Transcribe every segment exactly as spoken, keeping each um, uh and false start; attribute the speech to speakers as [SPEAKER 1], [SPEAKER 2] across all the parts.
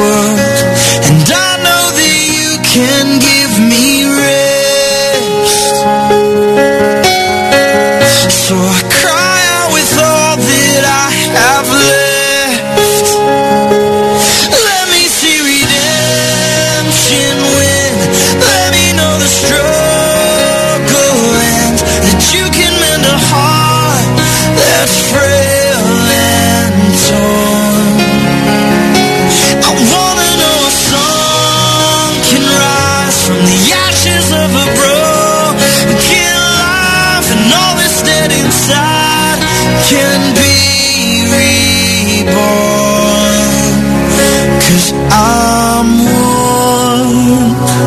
[SPEAKER 1] world, and I know that you can give me rest. So I cry out with all that I have left. Let me see redemption win. Let me know the struggle ends, that you can mend a heart that's frail and torn. I wanna know a song can rise from the ashes of a broken life, and all that's dead inside can be reborn. 'Cause I'm one.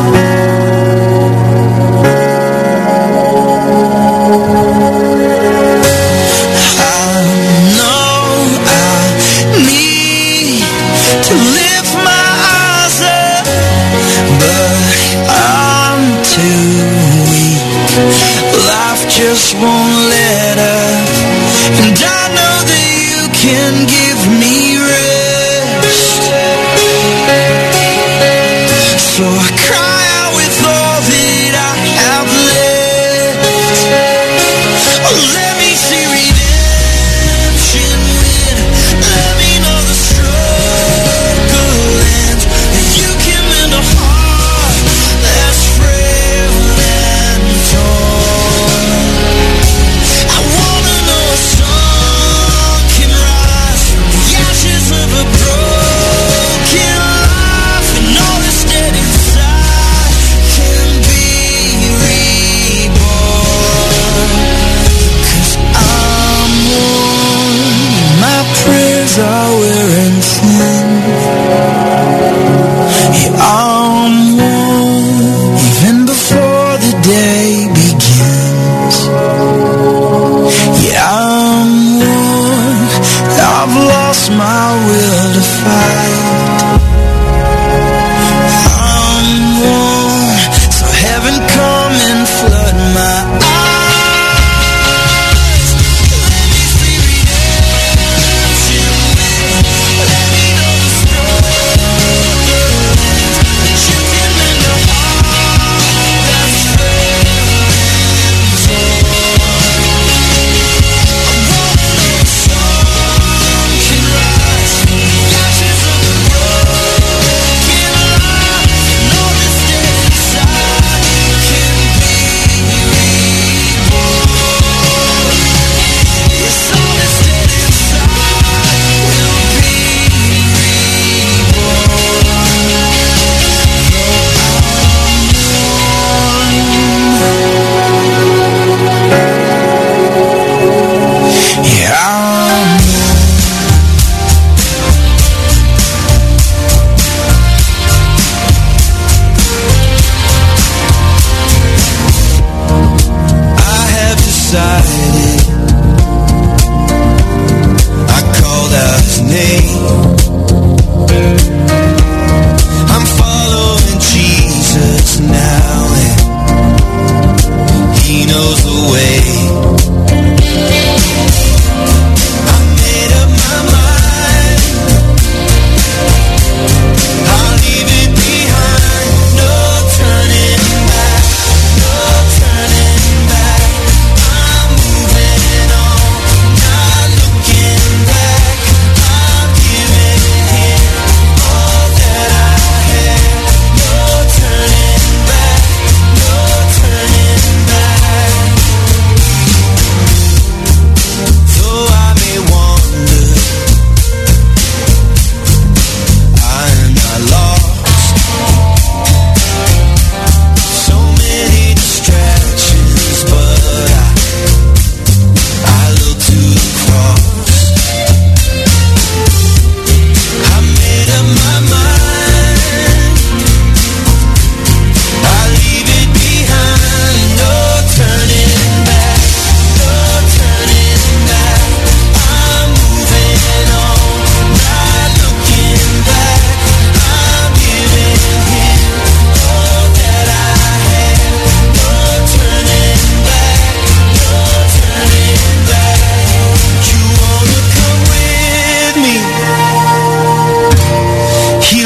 [SPEAKER 1] To lift my eyes up, but I'm too weak. Life just won't let up, and I know that you can give me rest. So I cry out with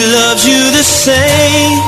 [SPEAKER 1] loves you the same.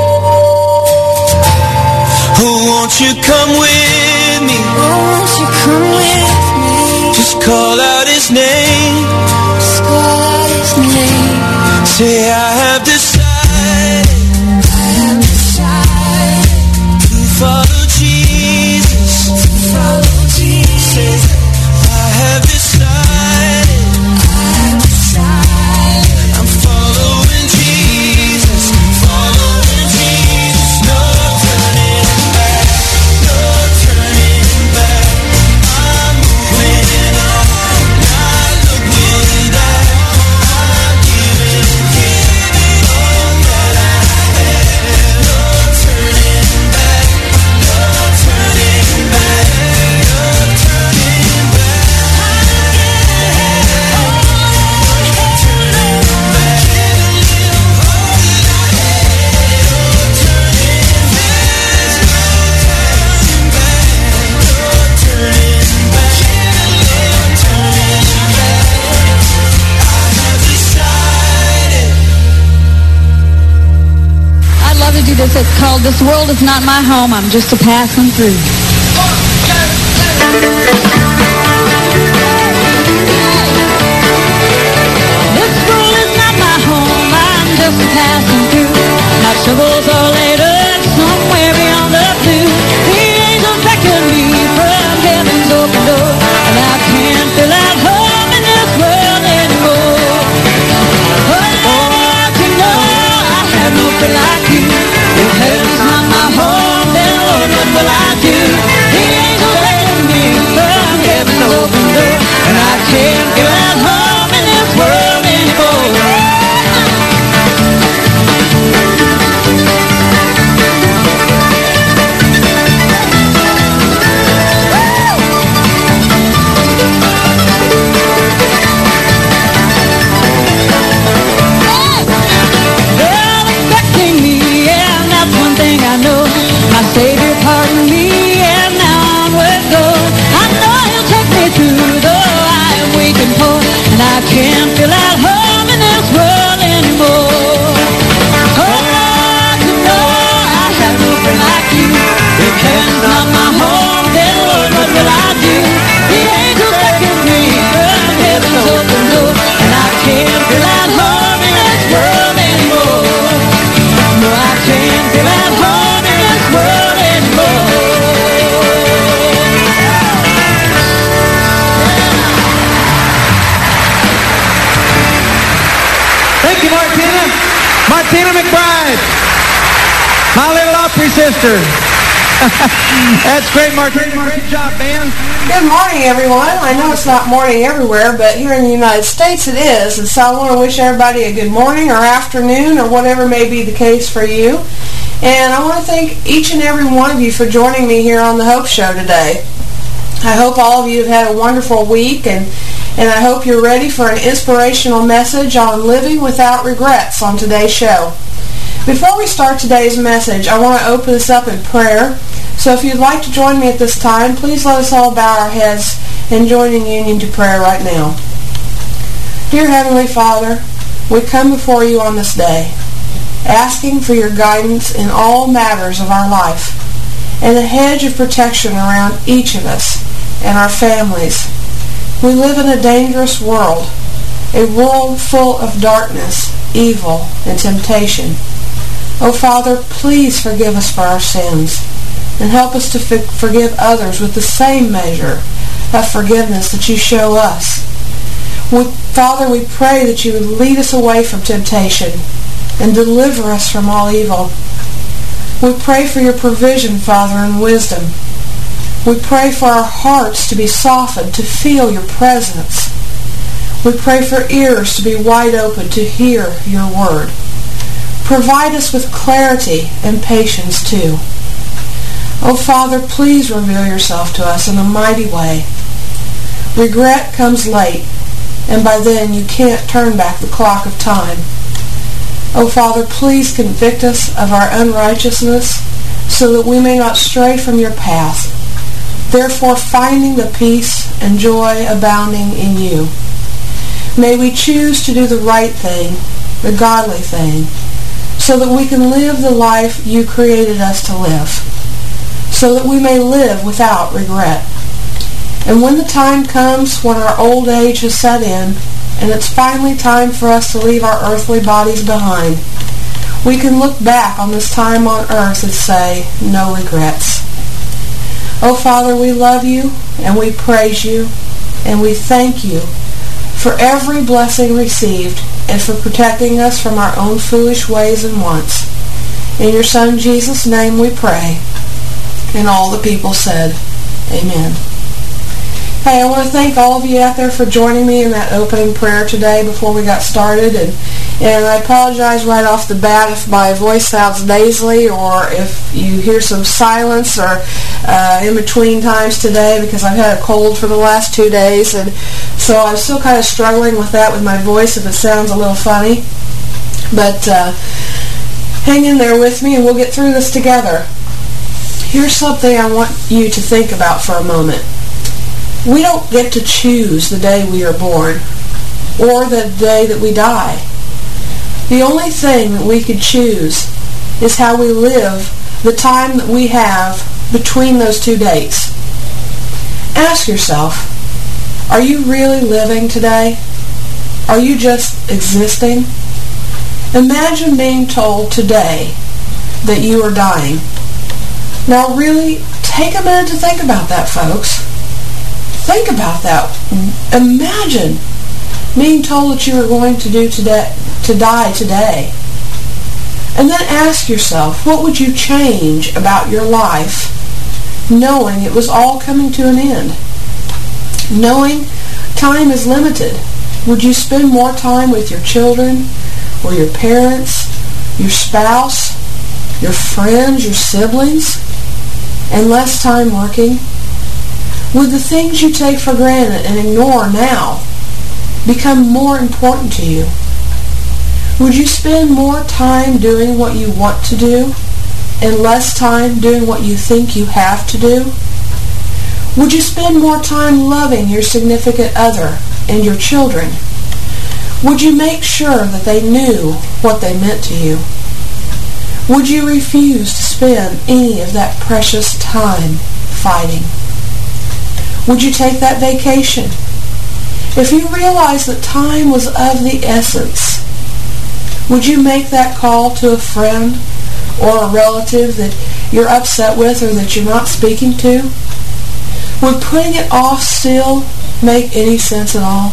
[SPEAKER 1] Oh, won't you come with me? Oh, won't you come with me? Just call out his name. Just call out his name. Say, I have decided, I have decided to follow Jesus, to follow Jesus. I have decided, I have decided I'm following Jesus, following Jesus. No turning back, no turning back. I'm moving on, not looking back. I'm giving, giving all that I have. No turning back, no turning back, no turning back.
[SPEAKER 2] I'd love to do this. It's called This World Is Not My Home. I'm just a passing through. This world is not my home. I'm just a passing through. My troubles are laid up somewhere beyond the blue. The angels beckon me from heaven's open door, and I can't feel at home in this world anymore. Oh, you know I have no friend like you. If heaven's not my home, then Lord, what will I do? The angels beckon me from heaven's open door, and I can't feel at home in this world anymore. They're expecting me, yeah, and that's one thing I know. My Savior pardoned me, and now onward go. I know He'll take me through, though I am weak and poor, and I can't feel at home in this world anymore. Oh, you know I have no friend like you. If heaven's not my home, then Lord, what will I do? The angels beckon me from heaven's open door, and I can't feel at home in this world anymore. No, I can't feel at home in this world anymore.
[SPEAKER 3] Thank you, Martina. Martina McBride. My little Opry sister. That's great, Martina. Great job, man.
[SPEAKER 4] Good morning, everyone. I know it's not morning everywhere, but here in the United States it is. And so I want to wish everybody a good morning or afternoon or whatever may be the case for you. And I want to thank each and every one of you for joining me here on the Hope Show today. I hope all of you have had a wonderful week, and, and I hope you're ready for an inspirational message on living without regrets on today's show. Before we start today's message, I want to open this up in prayer. So if you'd like to join me at this time, please let us all bow our heads and join in union to prayer right now. Dear Heavenly Father, we come before you on this day, asking for your guidance in all matters of our life, and a hedge of protection around each of us and our families. We live in a dangerous world, a world full of darkness, evil, and temptation. Oh Father, please forgive us for our sins, and help us to f- forgive others with the same measure of forgiveness that you show us. We, Father, we pray that you would lead us away from temptation and deliver us from all evil. We pray for your provision, Father, and wisdom. We pray for our hearts to be softened, to feel your presence. We pray for ears to be wide open to hear your word. Provide us with clarity and patience too. Oh Father, please reveal yourself to us in a mighty way. Regret comes late, and by then you can't turn back the clock of time. Oh Father, please convict us of our unrighteousness so that we may not stray from your path, therefore finding the peace and joy abounding in you. May we choose to do the right thing the godly thing, so that we can live the life you created us to live, so that we may live without regret. And when the time comes when our old age has set in, and it's finally time for us to leave our earthly bodies behind, we can look back on this time on earth and say, no regrets. Oh, Father, we love you, and we praise you, and we thank you for every blessing received and for protecting us from our own foolish ways and wants. In your Son, Jesus' name, we pray. And all the people said, amen. Hey, I want to thank all of you out there for joining me in that opening prayer today before we got started. And, and I apologize right off the bat if my voice sounds nasally or if you hear some silence or uh, in between times today, because I've had a cold for the last two days. And so I'm still kind of struggling with that with my voice if it sounds a little funny. But uh, hang in there with me and we'll get through this together. Here's something I want you to think about for a moment. We don't get to choose the day we are born or the day that we die. The only thing that we could choose is how we live the time that we have between those two dates. Ask yourself, are you really living today? Are you just existing? Imagine being told today that you are dying. Now really, take a minute to think about that, folks. Think about that. Imagine being told that you are going to do today, to die today. And then ask yourself, what would you change about your life knowing it was all coming to an end? Knowing time is limited, would you spend more time with your children or your parents, your spouse, your friends, your siblings, and less time working? Would the things you take for granted and ignore now become more important to you? Would you spend more time doing what you want to do and less time doing what you think you have to do? Would you spend more time loving your significant other and your children? Would you make sure that they knew what they meant to you? Would you refuse to spend any of that precious time fighting? Would you take that vacation? If you realized that time was of the essence, would you make that call to a friend or a relative that you're upset with or that you're not speaking to? Would putting it off still make any sense at all?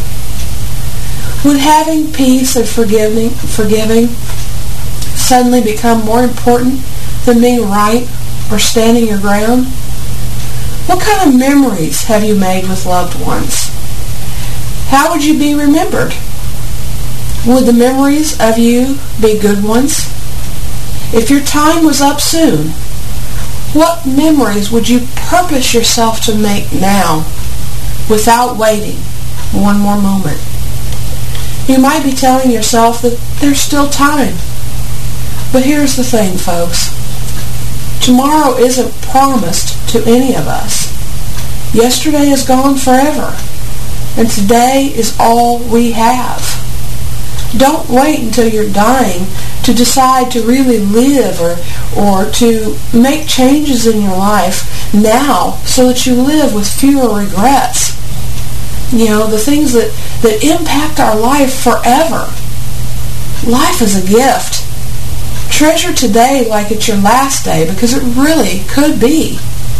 [SPEAKER 4] Would having peace and forgiving, forgiving suddenly become more important than being right or standing your ground? What kind of memories have you made with loved ones? How would you be remembered? Would the memories of you be good ones? If your time was up soon, what memories would you purpose yourself to make now without waiting one more moment? You might be telling yourself that there's still time. But here's the thing, folks. Tomorrow isn't promised to any of us. Yesterday is gone forever, and today is all we have. Don't wait until you're dying to decide to really live or, or to make changes in your life now so that you live with fewer regrets. You know, the things that, that impact our life forever. Life is a gift. Treasure today like it's your last day, because it really could be.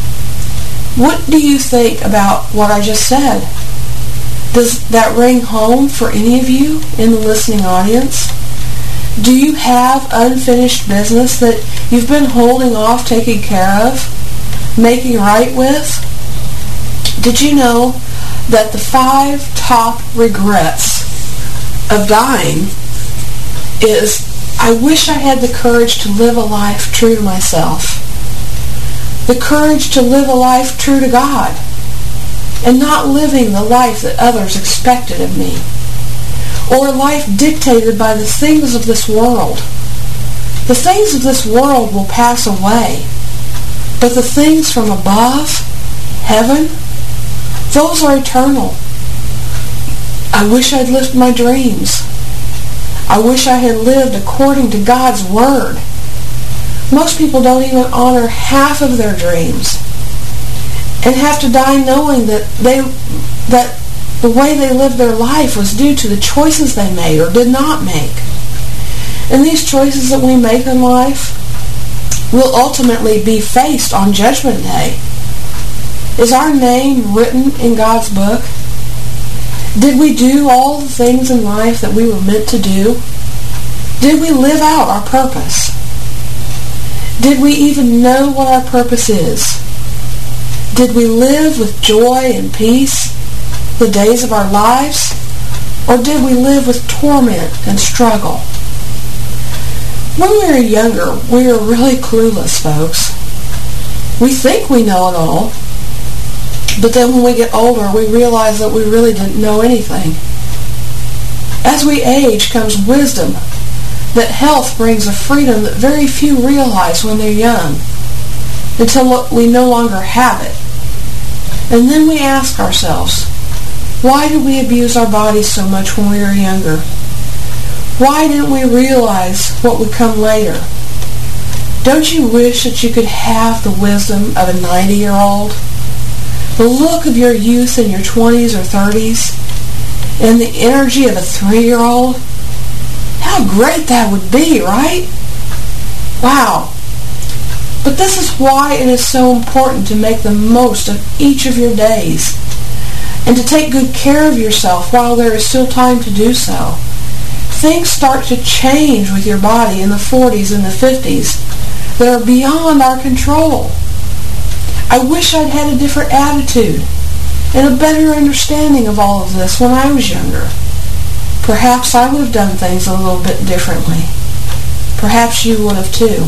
[SPEAKER 4] What do you think about what I just said? Does that ring home for any of you in the listening audience? Do you have unfinished business that you've been holding off taking care of, making right with? Did you know that the five top regrets of dying is, I wish I had the courage to live a life true to myself, the courage to live a life true to God, and not living the life that others expected of me, or a life dictated by the things of this world. The things of this world will pass away, but the things from above, heaven, those are eternal. I wish I'd lived my dreams. I wish I had lived according to God's Word. Most people don't even honor half of their dreams and have to die knowing that they that the way they lived their life was due to the choices they made or did not make. And these choices that we make in life will ultimately be faced on Judgment Day. Is our name written in God's book? Did we do all the things in life that we were meant to do? Did we live out our purpose? Did we even know what our purpose is? Did we live with joy and peace the days of our lives? Or did we live with torment and struggle? When we were younger, we were really clueless, folks. We think we know it all, but then when we get older, we realize that we really didn't know anything. As we age comes wisdom, that health brings a freedom that very few realize when they're young, until we no longer have it. And then we ask ourselves, why did we abuse our bodies so much when we were younger? Why didn't we realize what would come later? Don't you wish that you could have the wisdom of a ninety-year-old? The look of your youth in your twenties or thirties? And the energy of a three-year-old? How great that would be, right? Wow. But this is why it is so important to make the most of each of your days and to take good care of yourself while there is still time to do so. Things start to change with your body in the forties and the fifties that are beyond our control. I wish I'd had a different attitude and a better understanding of all of this when I was younger. Perhaps I would have done things a little bit differently. Perhaps you would have too.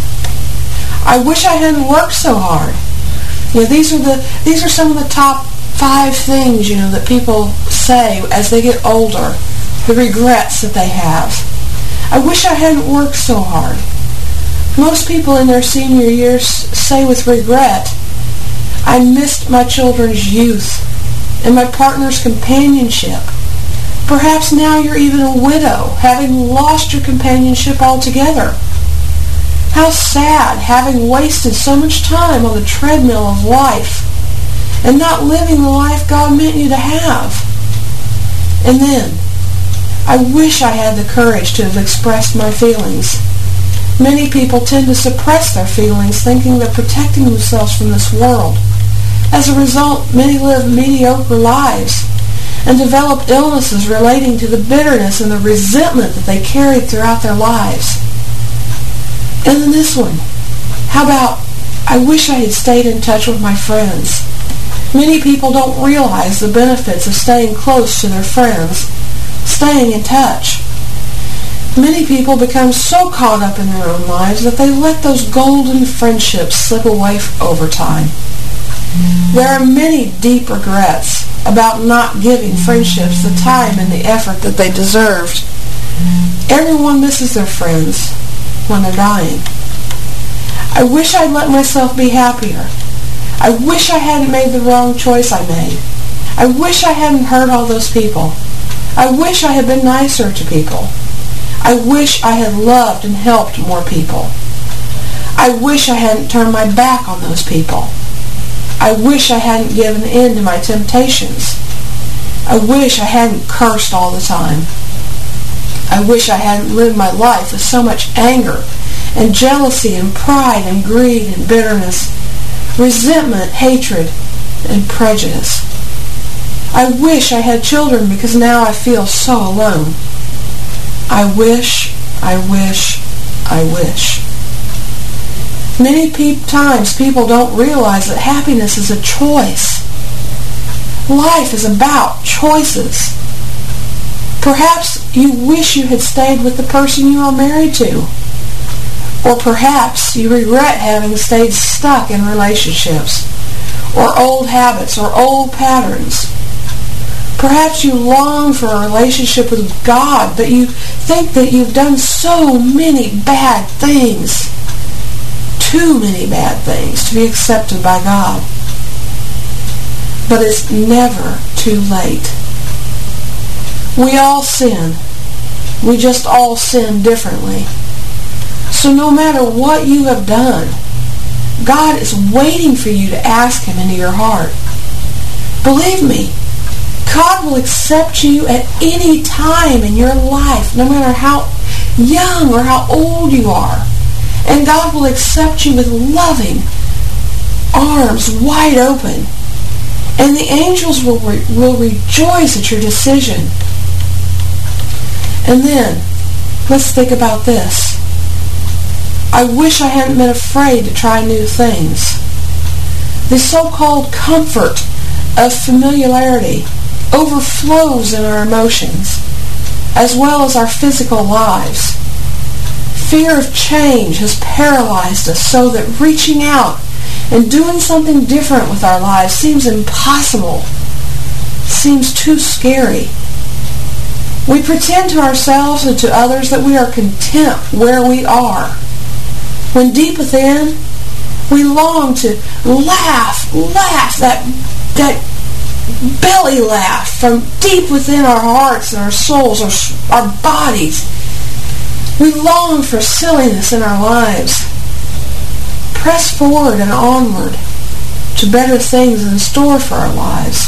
[SPEAKER 4] I wish I hadn't worked so hard. You know, these are the these are some of the top five things, you know, that people say as they get older. The regrets that they have. I wish I hadn't worked so hard. Most people in their senior years say with regret, I missed my children's youth and my partner's companionship. Perhaps now you're even a widow, having lost your companionship altogether. How sad, having wasted so much time on the treadmill of life and not living the life God meant you to have. And then, I wish I had the courage to have expressed my feelings. Many people tend to suppress their feelings, thinking they're protecting themselves from this world. As a result, many live mediocre lives and develop illnesses relating to the bitterness and the resentment that they carried throughout their lives. And then this one. How about, I wish I had stayed in touch with my friends. Many people don't realize the benefits of staying close to their friends, staying in touch. Many people become so caught up in their own lives that they let those golden friendships slip away over time. There are many deep regrets about not giving friendships the time and the effort that they deserved. Everyone misses their friends when they're dying. I wish I'd let myself be happier. I wish I hadn't made the wrong choice I made. I wish I hadn't hurt all those people. I wish I had been nicer to people. I wish I had loved and helped more people. I wish I hadn't turned my back on those people. I wish I hadn't given in to my temptations. I wish I hadn't cursed all the time. I wish I hadn't lived my life with so much anger and jealousy and pride and greed and bitterness, resentment, hatred, and prejudice. I wish I had children because now I feel so alone. I wish, I wish, I wish. Many pe- times people don't realize that happiness is a choice. Life is about choices. Perhaps you wish you had stayed with the person you are married to. Or perhaps you regret having stayed stuck in relationships, or old habits, or old patterns. Perhaps you long for a relationship with God, but you think that you've done so many bad things, too many bad things, to be accepted by God. But it's never too late. We all sin, We just all sin differently. So no matter what you have done, God is waiting for you to ask Him into your heart. Believe me, God will accept you at any time in your life, no matter how young or how old you are. And God will accept you with loving arms wide open. And the angels will, re- will rejoice at your decision. And then, let's think about this. I wish I hadn't been afraid to try new things. The so-called comfort of familiarity overflows in our emotions, as well as our physical lives. Fear of change has paralyzed us so that reaching out and doing something different with our lives seems impossible, seems too scary. We pretend to ourselves and to others that we are content where we are, when deep within, we long to laugh, laugh, that, that belly laugh from deep within our hearts and our souls, our, our bodies. We long for silliness in our lives. Press forward and onward to better things in store for our lives.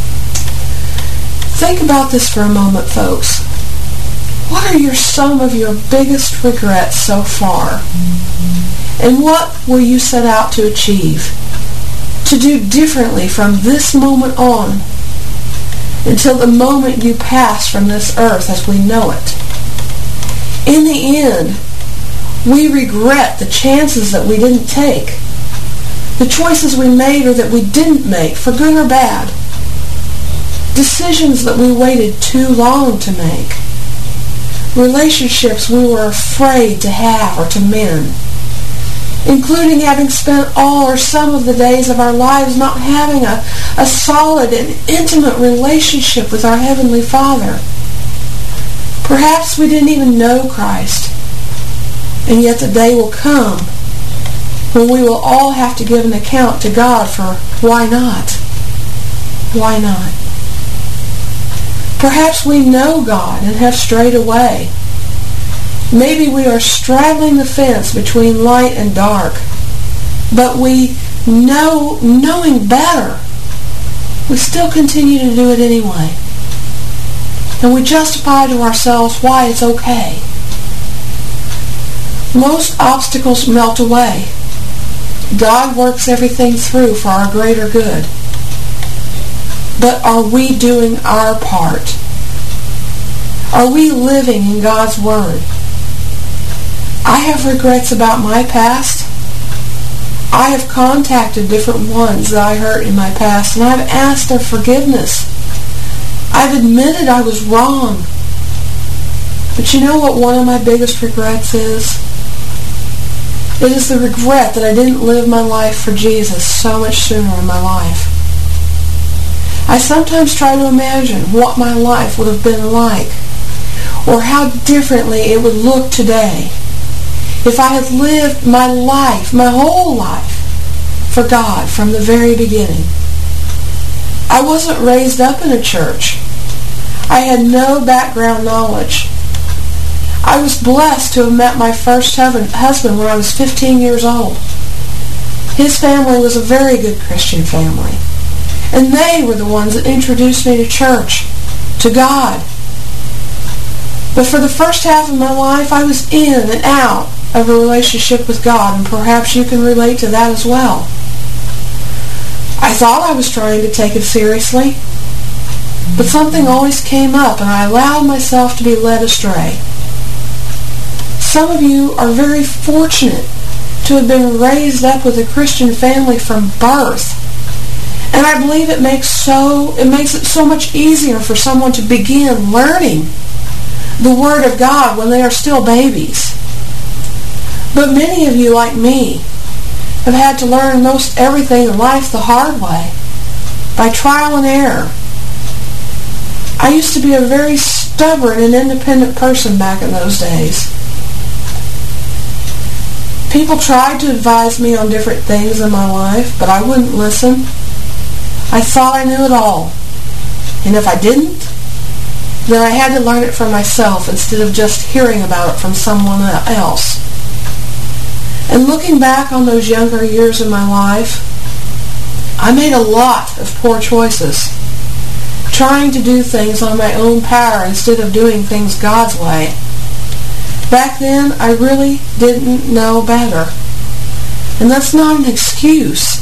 [SPEAKER 4] Think about this for a moment, folks. What are your some of your biggest regrets so far? And what will you set out to achieve, to do differently from this moment on until the moment you pass from this earth as we know it? In the end, we regret the chances that we didn't take, the choices we made or that we didn't make, for good or bad, decisions that we waited too long to make, relationships we were afraid to have or to mend, including having spent all or some of the days of our lives not having a, a solid and intimate relationship with our Heavenly Father. Perhaps we didn't even know Christ, and yet the day will come when we will all have to give an account to God for why not? Why not? Perhaps we know God and have strayed away. Maybe we are straddling the fence between light and dark, but we know, knowing better, we still continue to do it anyway. And we justify to ourselves why it's okay. Most obstacles melt away. God works everything through for our greater good. But are we doing our part? Are we living in God's Word? I have regrets about my past. I have contacted different ones that I hurt in my past, and I've asked their forgiveness. I've admitted I was wrong. But you know what one of my biggest regrets is? It is the regret that I didn't live my life for Jesus so much sooner in my life. I sometimes try to imagine what my life would have been like, or how differently it would look today if I had lived my life, my whole life, for God from the very beginning. I wasn't raised up in a church. I had no background knowledge. I was blessed to have met my first husband when I was fifteen years old. His family was a very good Christian family, and they were the ones that introduced me to church, to God. But for the first half of my life, I was in and out of a relationship with God, and perhaps you can relate to that as well. I thought I was trying to take it seriously, but something always came up, and I allowed myself to be led astray. Some of you are very fortunate to have been raised up with a Christian family from birth. And I believe it makes so it makes it so much easier for someone to begin learning the Word of God when they are still babies. But many of you, like me, have had to learn most everything in life the hard way, by trial and error. I used to be a very stubborn and independent person back in those days. People tried to advise me on different things in my life, but I wouldn't listen. I thought I knew it all. And if I didn't, that I had to learn it for myself instead of just hearing about it from someone else. And looking back on those younger years of my life, I made a lot of poor choices, trying to do things on my own power instead of doing things God's way. Back then, I really didn't know better. And that's not an excuse.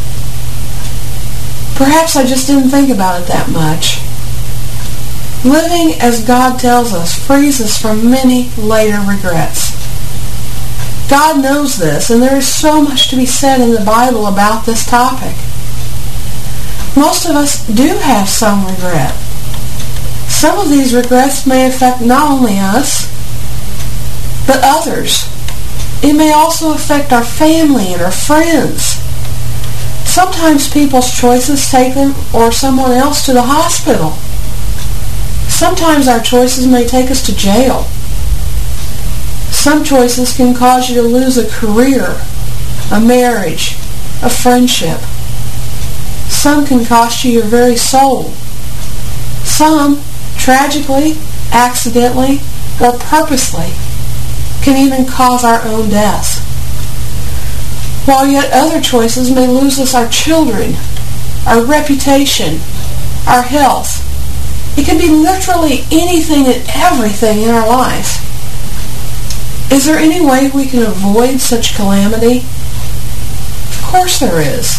[SPEAKER 4] Perhaps I just didn't think about it that much. Living as God tells us frees us from many later regrets. God knows this, and there is so much to be said in the Bible about this topic. Most of us do have some regret. Some of these regrets may affect not only us, but others. It may also affect our family and our friends. Sometimes people's choices take them or someone else to the hospital. Sometimes our choices may take us to jail. Some choices can cause you to lose a career, a marriage, a friendship. Some can cost you your very soul. Some, tragically, accidentally, or purposely, can even cause our own death. While yet other choices may lose us our children, our reputation, our health. It can be literally anything and everything in our life. Is there any way we can avoid such calamity? Of course there is.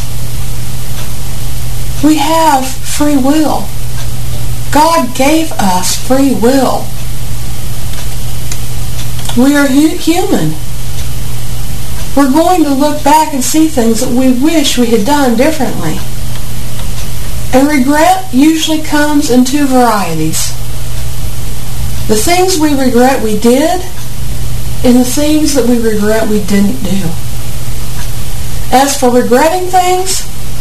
[SPEAKER 4] We have free will. God gave us free will. We are hu- human. We're going to look back and see things that we wish we had done differently. And regret usually comes in two varieties. The things we regret we did, and the things that we regret we didn't do. As for regretting things,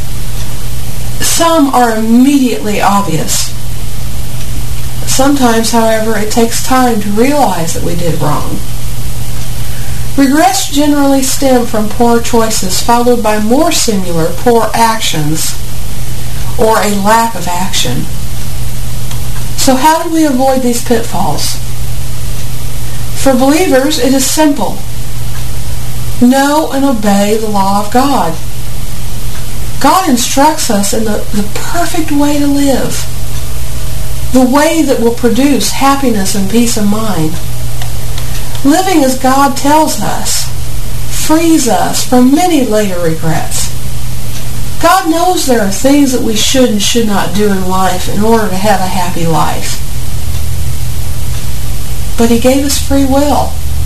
[SPEAKER 4] some are immediately obvious. Sometimes, however, it takes time to realize that we did wrong. Regrets generally stem from poor choices followed by more similar poor actions or a lack of action. So how do we avoid these pitfalls? For believers, it is simple. Know and obey the law of God. God instructs us in the, the perfect way to live, the way that will produce happiness and peace of mind. Living as God tells us frees us from many later regrets. God knows there are things that we should and should not do in life in order to have a happy life. But He gave us free will.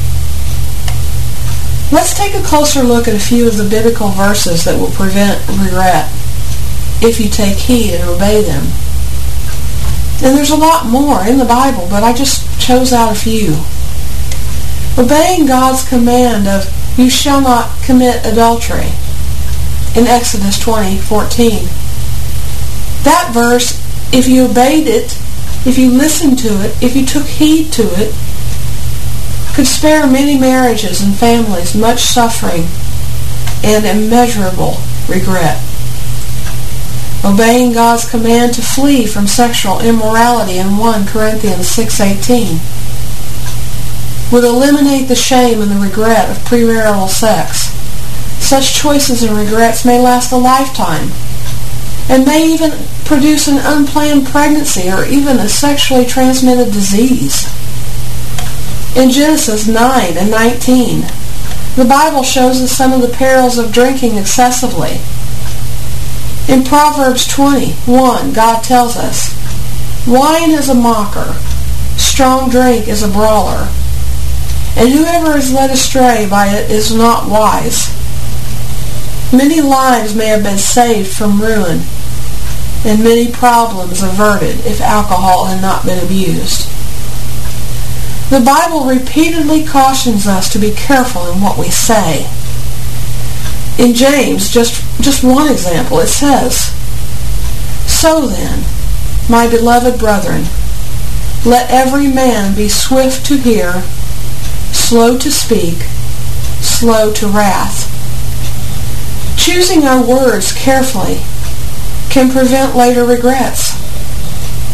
[SPEAKER 4] Let's take a closer look at a few of the biblical verses that will prevent regret if you take heed and obey them. And there's a lot more in the Bible, but I just chose out a few. Obeying God's command of, "You shall not commit adultery," in Exodus twenty fourteen. That verse, if you obeyed it, if you listened to it, if you took heed to it, could spare many marriages and families much suffering and immeasurable regret. Obeying God's command to flee from sexual immorality in First Corinthians six eighteen would eliminate the shame and the regret of premarital sex. Such choices and regrets may last a lifetime and may even produce an unplanned pregnancy or even a sexually transmitted disease. In Genesis nine and nineteen, the Bible shows us some of the perils of drinking excessively. In Proverbs twenty-one, God tells us, "Wine is a mocker, strong drink is a brawler, and whoever is led astray by it is not wise." Many lives may have been saved from ruin, and many problems averted if alcohol had not been abused. The Bible repeatedly cautions us to be careful in what we say. In James, just, just one example, it says, "So then, my beloved brethren, let every man be swift to hear, slow to speak, slow to wrath." Choosing our words carefully can prevent later regrets.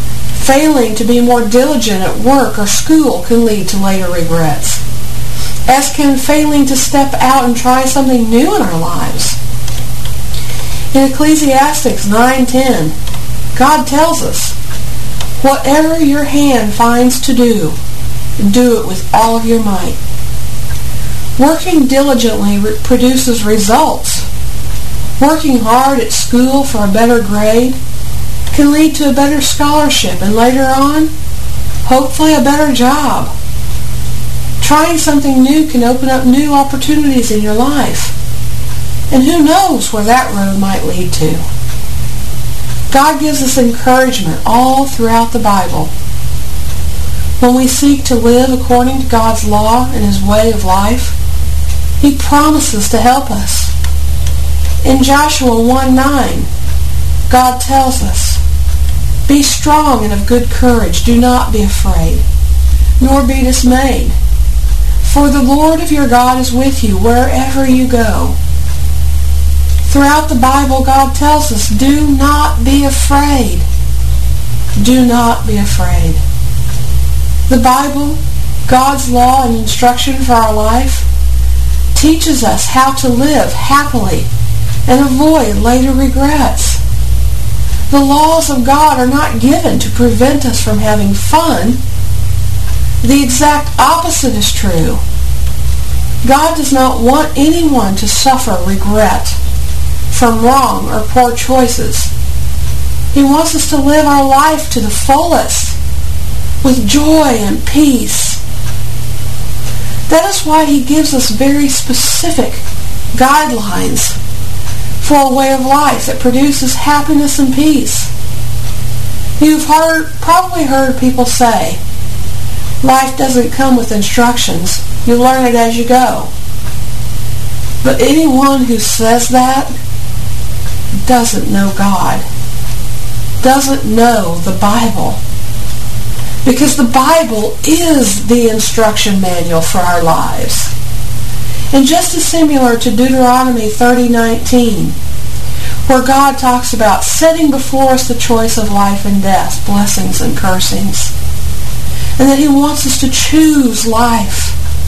[SPEAKER 4] Failing to be more diligent at work or school can lead to later regrets, as can failing to step out and try something new in our lives. In Ecclesiastes nine ten, God tells us, "Whatever your hand finds to do, do it with all of your might." Working diligently re- produces results. Working hard at school for a better grade can lead to a better scholarship and later on, hopefully a better job. Trying something new can open up new opportunities in your life. And who knows where that road might lead to. God gives us encouragement all throughout the Bible. When we seek to live according to God's law and His way of life, He promises to help us. In Joshua one nine, God tells us, "Be strong and of good courage. Do not be afraid, nor be dismayed. For the Lord of your God is with you wherever you go." Throughout the Bible, God tells us, do not be afraid. Do not be afraid. The Bible, God's law and instruction for our life, teaches us how to live happily and avoid later regrets. The laws of God are not given to prevent us from having fun. The exact opposite is true. God does not want anyone to suffer regret from wrong or poor choices. He wants us to live our life to the fullest with joy and peace. That is why He gives us very specific guidelines for a way of life that produces happiness and peace. You've heard, probably heard people say, life doesn't come with instructions. You learn it as you go. But anyone who says that doesn't know God, doesn't know the Bible. Because the Bible is the instruction manual for our lives. And just as similar to Deuteronomy thirty nineteen, where God talks about setting before us the choice of life and death, blessings and cursings, and that He wants us to choose life.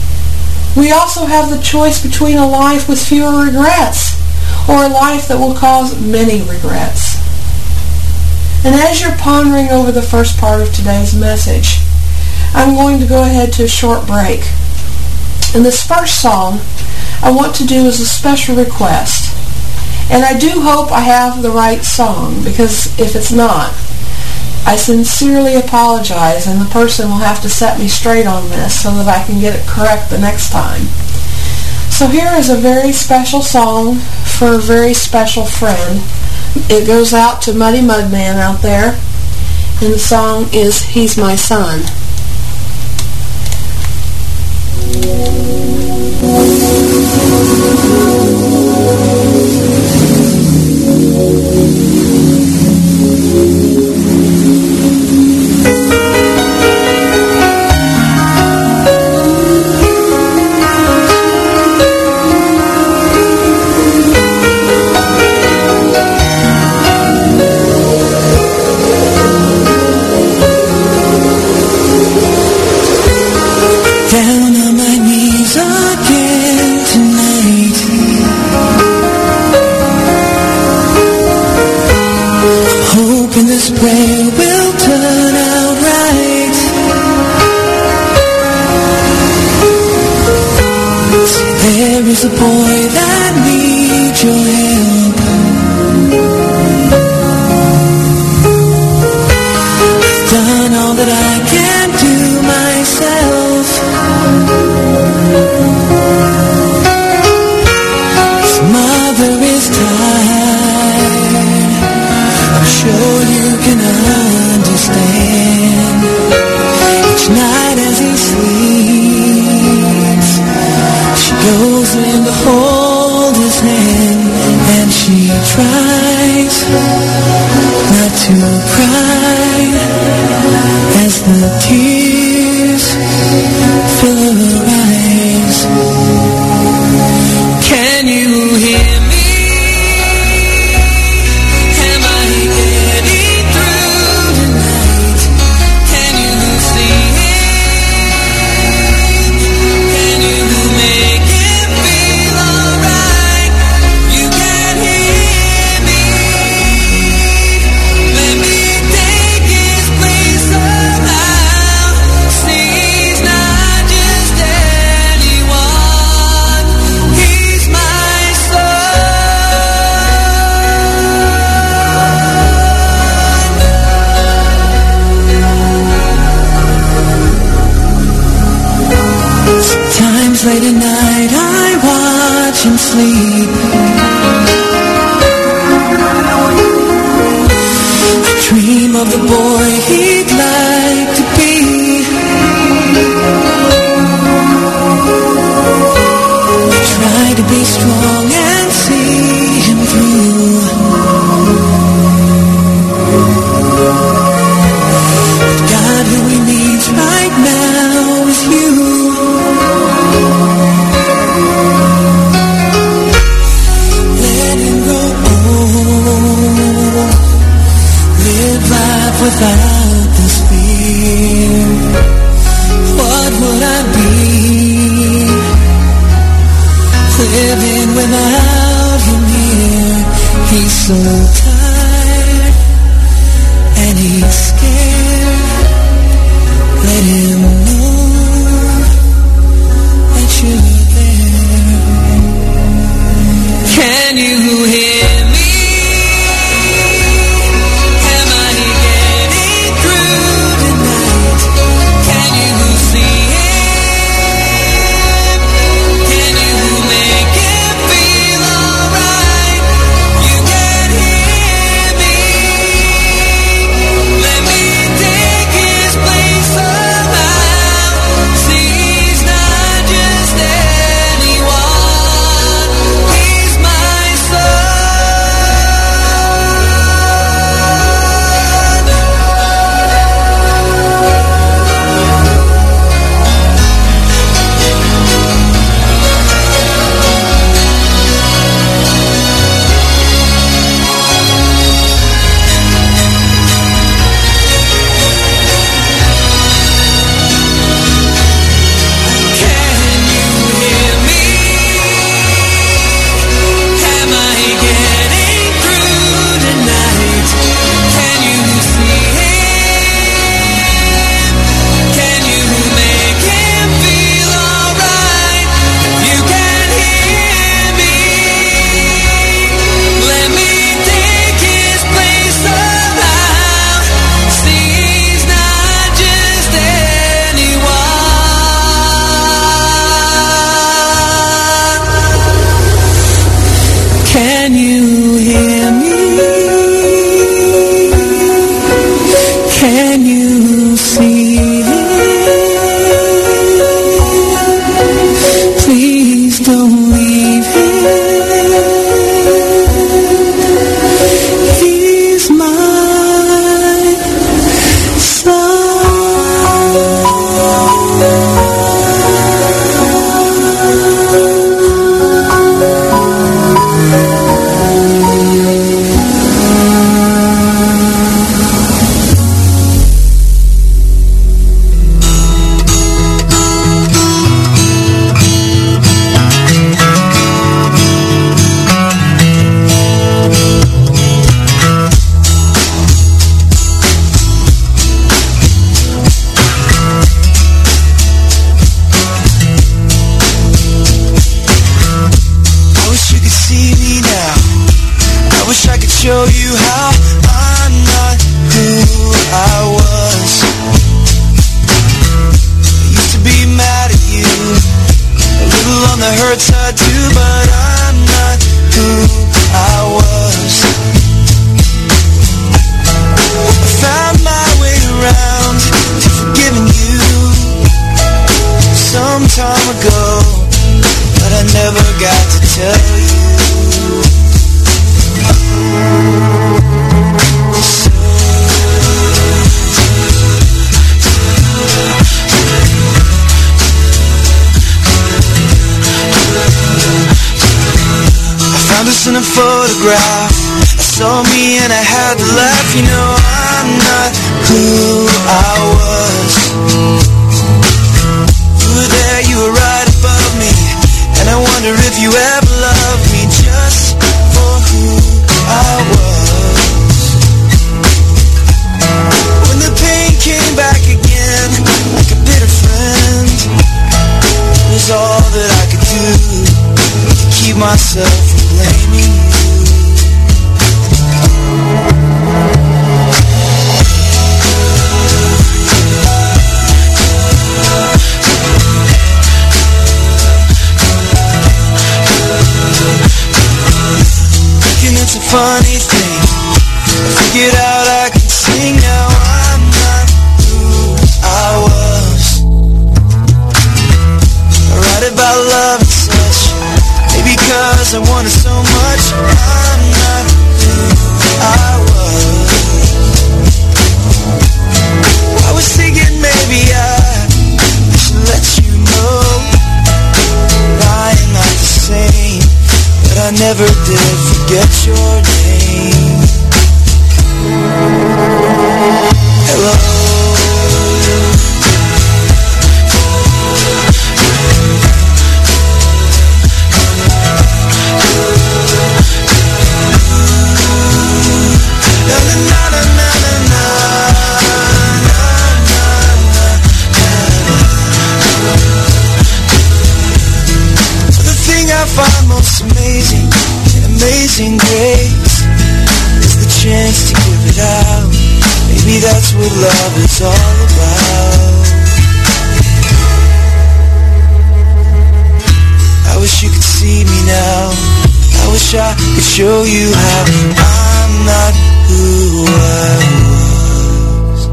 [SPEAKER 4] We also have the choice between a life with fewer regrets or a life that will cause many regrets. And as you're pondering over the first part of today's message, I'm going to go ahead to a short break. And this first song I want to do is a special request. And I do hope I have the right song, because if it's not, I sincerely apologize, and the person will have to set me straight on this so that I can get it correct the next time. So here is a very special song for a very special friend. It goes out to Muddy Mudman out there, and the song is He's My Son.
[SPEAKER 1] Am I getting through tonight? night I watch him sleep. I dream of the boy he'd like to be. I try to be strong and see him through. But God, who he needs right now is you. Let him go on. Live life without this fear. What would I be? Living without him here. He's so tired and he's scared. Let him know that you're there. Can you hear me? Am I getting through tonight? Can you see him? Can you make him feel alright? You can hear me. Let me take his place somehow. See, he's not just anyone. He's my son. Can you hear me? Am I getting through tonight? Can you see him? Can you make him feel alright? You can hear me. Let me take his place somehow. See, he's not just anyone. Can you hear me? Can you see him? Please don't leave him. He's my I wish you could see me now. I wish I could show you how I'm not who I was. I used to be mad at you, a little on the hurt side too, but I'm not who I was. I found my way around to forgiving you some time ago, but I never got to tell you. I found us in a photograph. I saw me and I had to laugh. You know I'm not who I was. You were there, you were right above me, and I wonder if you ever loved me just for who I was. When the pain came back again, like a bitter friend, it was all that I could do to keep myself from blaming you. funny thing, I figured out I can sing now. I'm not who I was. I write about love and such, maybe because I wanted so much. I'm not who I was. I was thinking maybe I should let you know I am not the same, but I never did forget your name. Hello. Na na na na na na. So the thing I find most amazing, amazing grace, is the chance to give it out. Maybe that's what love is all about. I wish you could see me now. I wish I could show you how I'm not who I was.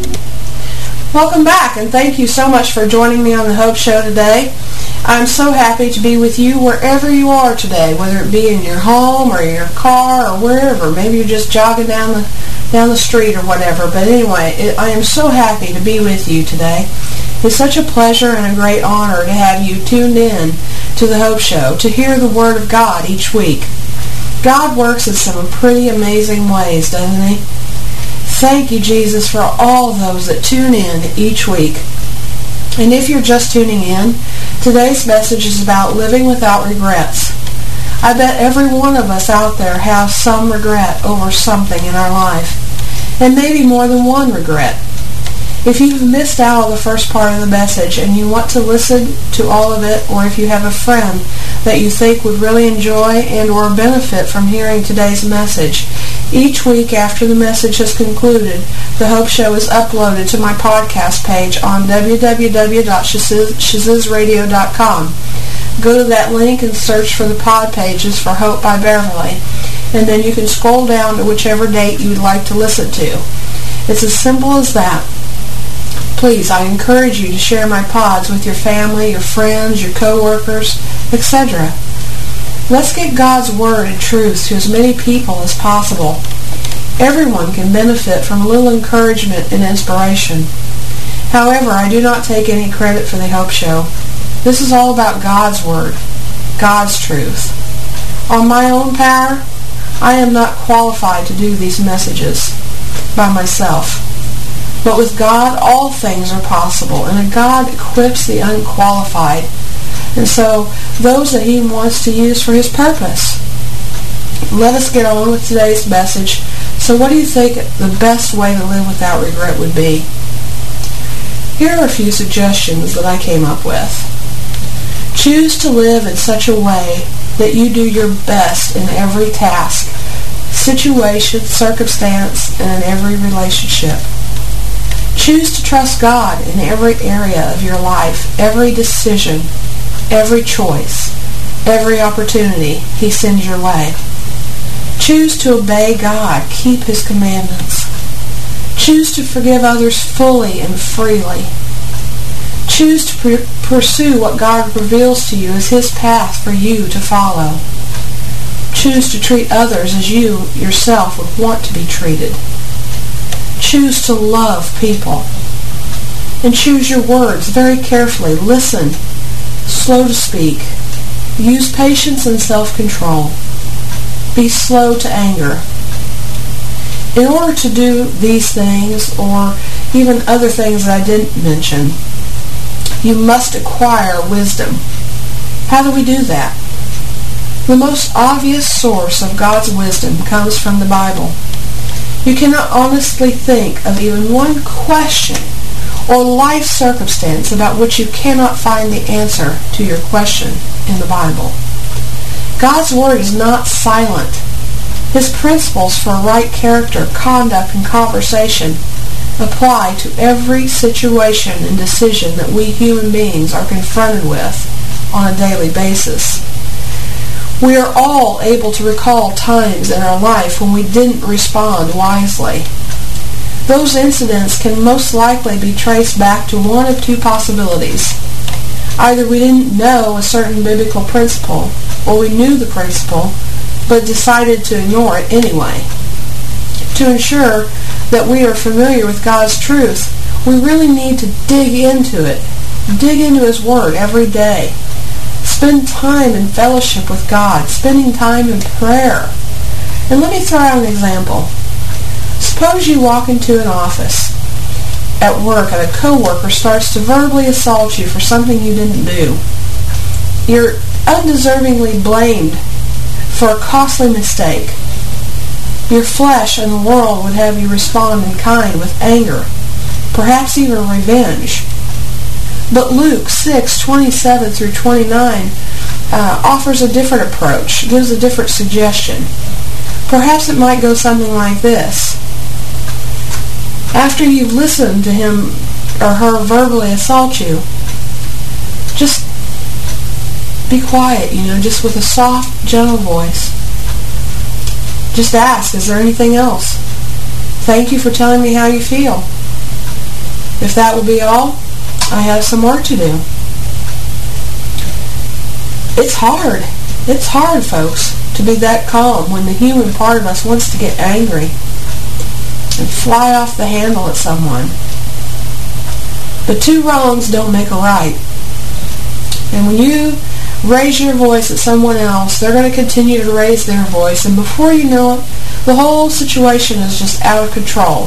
[SPEAKER 4] Welcome back, and thank you so much for joining me on the Hope Show today. I'm so happy to be with you wherever you are today, whether it be in your home or your car or wherever. Maybe you're just jogging down the down the street or whatever. But anyway, it, I am so happy to be with you today. It's such a pleasure and a great honor to have you tuned in to the Hope Show to hear the Word of God each week. God works in some pretty amazing ways, doesn't He? Thank you, Jesus, for all those that tune in each week. And if you're just tuning in, today's message is about living without regrets. I bet every one of us out there has some regret over something in our life, and maybe more than one regret. If you've missed out on the first part of the message and you want to listen to all of it, or if you have a friend that you think would really enjoy and or benefit from hearing today's message, each week after the message has concluded, the Hope Show is uploaded to my podcast page on w w w dot shaziz radio dot com. Go to that link and search for the pod pages for Hope by Beverly, and then you can scroll down to whichever date you would like to listen to. It's as simple as that. Please, I encourage you to share my pods with your family, your friends, your co-workers, et cetera. Let's get God's Word and truth to as many people as possible. Everyone can benefit from a little encouragement and inspiration. However, I do not take any credit for the Hope Show. This is all about God's Word, God's truth. On my own power, I am not qualified to do these messages by myself. But with God, all things are possible, and God equips the unqualified. And so, those that He wants to use for His purpose. Let us get on with today's message. So what do you think the best way to live without regret would be? Here are a few suggestions that I came up with. Choose to live in such a way that you do your best in every task, situation, circumstance, and in every relationship. Choose to trust God in every area of your life, every decision, every choice, every opportunity He sends your way. Choose to obey God, keep His commandments. Choose to forgive others fully and freely. Choose to pr- pursue what God reveals to you as His path for you to follow. Choose to treat others as you yourself would want to be treated. Choose to love people. And choose your words very carefully. Listen. Slow to speak. Use patience and self-control. Be slow to anger. In order to do these things, or even other things that I didn't mention, you must acquire wisdom. How do we do that? The most obvious source of God's wisdom comes from the Bible. You cannot honestly think of even one question or life circumstance about which you cannot find the answer to your question in the Bible. God's Word is not silent. His principles for right character, conduct, and conversation apply to every situation and decision that we human beings are confronted with on a daily basis. We are all able to recall times in our life when we didn't respond wisely. Those incidents can most likely be traced back to one of two possibilities. Either we didn't know a certain biblical principle, or we knew the principle, but decided to ignore it anyway. To ensure that we are familiar with God's truth, we really need to dig into it, dig into His Word every day. Spend time in fellowship with God, spending time in prayer. And let me throw out an example. Suppose you walk into an office at work and a coworker starts to verbally assault you for something you didn't do. You're undeservingly blamed for a costly mistake. Your flesh and the world would have you respond in kind with anger, perhaps even revenge. But Luke six twenty-seven through twenty-nine uh, offers a different approach, gives a different suggestion. Perhaps it might go something like this. After you've listened to him or her verbally assault you, just be quiet, you know, just with a soft, gentle voice. Just ask, is there anything else? Thank you for telling me how you feel. If that will be all, I have some work to do. It's hard. It's hard, folks, to be that calm when the human part of us wants to get angry and fly off the handle at someone. But two wrongs don't make a right. And when you raise your voice at someone else, they're going to continue to raise their voice, and before you know it, the whole situation is just out of control.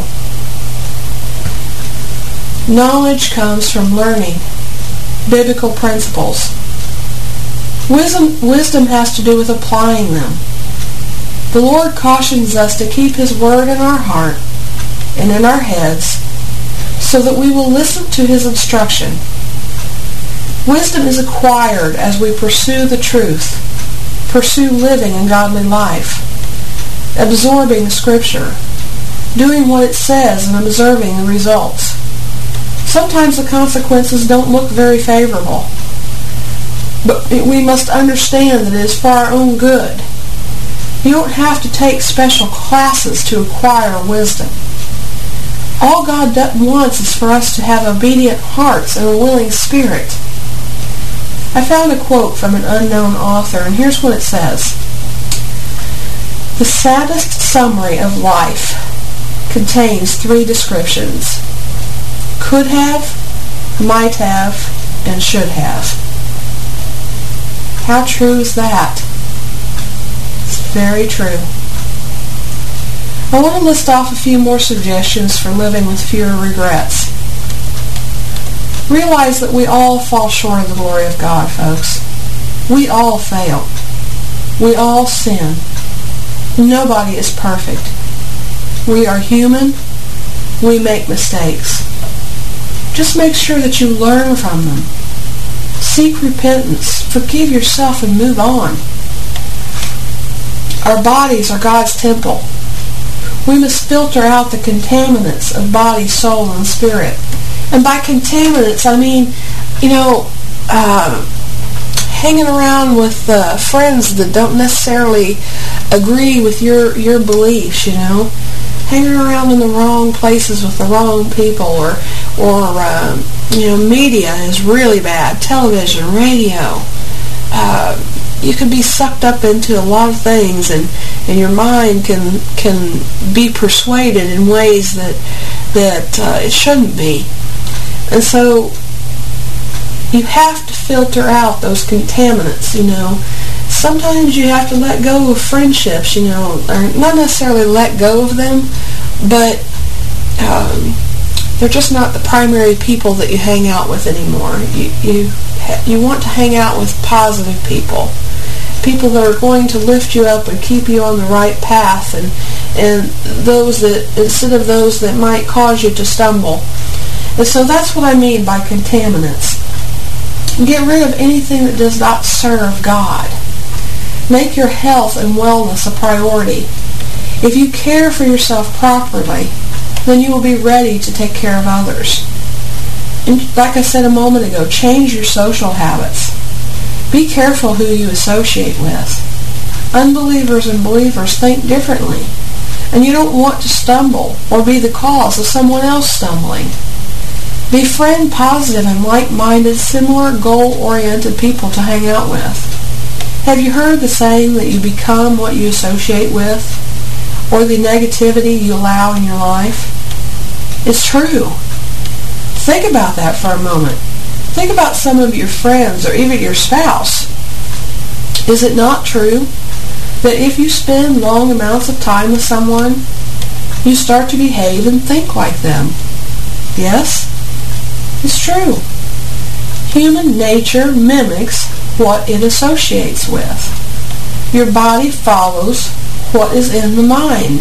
[SPEAKER 4] Knowledge comes from learning biblical principles. Wisdom, wisdom has to do with applying them. The Lord cautions us to keep His Word in our heart and in our heads so that we will listen to His instruction. Wisdom is acquired as we pursue the truth, pursue living a godly life, absorbing the Scripture, doing what it says and observing the results. Sometimes the consequences don't look very favorable, but we must understand that it is for our own good. You don't have to take special classes to acquire wisdom. All God wants is for us to have obedient hearts and a willing spirit. I found a quote from an unknown author, and here's what it says. The saddest summary of life contains three descriptions: could have, might have, and should have. How true is that? It's very true. I want to list off a few more suggestions for living with fewer regrets. Realize that we all fall short of the glory of God, folks. We all fail. We all sin. Nobody is perfect. We are human. We make mistakes. Just make sure that you learn from them. Seek repentance. Forgive yourself and move on. Our bodies are God's temple. We must filter out the contaminants of body, soul, and spirit. And by contaminants, I mean, you know, uh, hanging around with uh, friends that don't necessarily agree with your, your beliefs, you know. Hanging around in the wrong places with the wrong people, or, or uh, you know, media is really bad. Television, radio. Uh, you can be sucked up into a lot of things, and, and your mind can can be persuaded in ways that that uh, it shouldn't be. And so you have to filter out those contaminants, you know. Sometimes you have to let go of friendships, you know, or not necessarily let go of them, but um, they're just not the primary people that you hang out with anymore. You you you want to hang out with positive people, people that are going to lift you up and keep you on the right path, and and those that instead of those that might cause you to stumble. And so that's what I mean by contaminants. Get rid of anything that does not serve God. Make your health and wellness a priority. If you care for yourself properly, then you will be ready to take care of others. And like I said a moment ago, change your social habits. Be careful who you associate with. Unbelievers and believers think differently, and you don't want to stumble or be the cause of someone else stumbling. Befriend positive and like-minded, similar goal-oriented people to hang out with. Have you heard the saying that you become what you associate with, or the negativity you allow in your life? It's true. Think about that for a moment. Think about some of your friends or even your spouse. Is it not true that if you spend long amounts of time with someone, you start to behave and think like them? Yes, it's true. Human nature mimics what it associates with. Your body follows what is in the mind.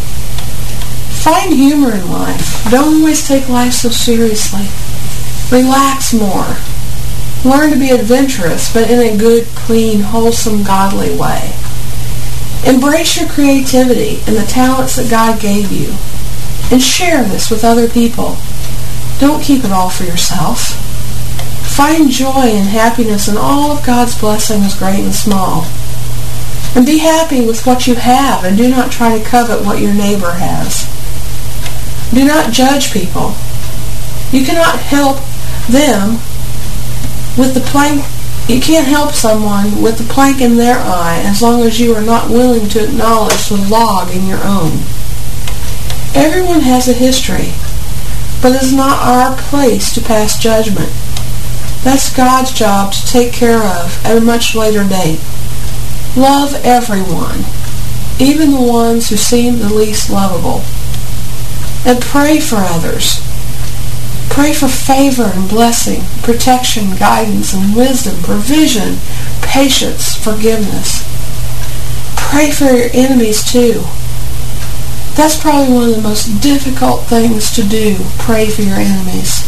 [SPEAKER 4] Find humor in life. Don't always take life so seriously. Relax more. Learn to be adventurous, but in a good, clean, wholesome, godly way. Embrace your creativity and the talents that God gave you, and share this with other people. Don't keep it all for yourself. Find joy and happiness in all of God's blessings, great and small. And be happy with what you have, and do not try to covet what your neighbor has. Do not judge people. You cannot help them with the plank. You can't help someone with the plank in their eye as long as you are not willing to acknowledge the log in your own. Everyone has a history, but it is not our place to pass judgment. That's God's job to take care of at a much later date. Love everyone, even the ones who seem the least lovable. And pray for others. Pray for favor and blessing, protection, guidance, and wisdom, provision, patience, forgiveness. Pray for your enemies too. That's probably one of the most difficult things to do, pray for your enemies.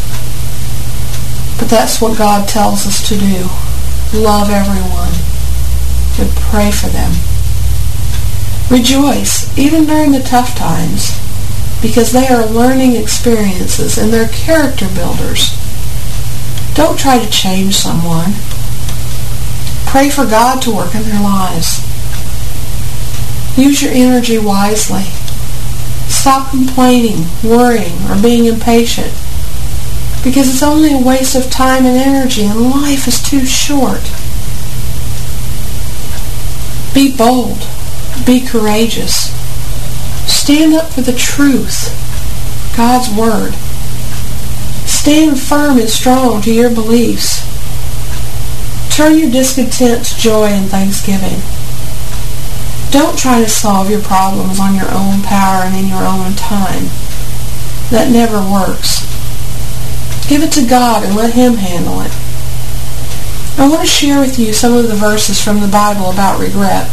[SPEAKER 4] But that's what God tells us to do. Love everyone and pray for them. Rejoice, even during the tough times, because they are learning experiences and they're character builders. Don't try to change someone. Pray for God to work in their lives. Use your energy wisely. Stop complaining, worrying, or being impatient, because it's only a waste of time and energy, and life is too short. Be bold. Be courageous. Stand up for the truth, God's Word. Stand firm and strong to your beliefs. Turn your discontent to joy and thanksgiving. Don't try to solve your problems on your own power and in your own time. That never works. Give it to God and let Him handle it. I want to share with you some of the verses from the Bible about regret.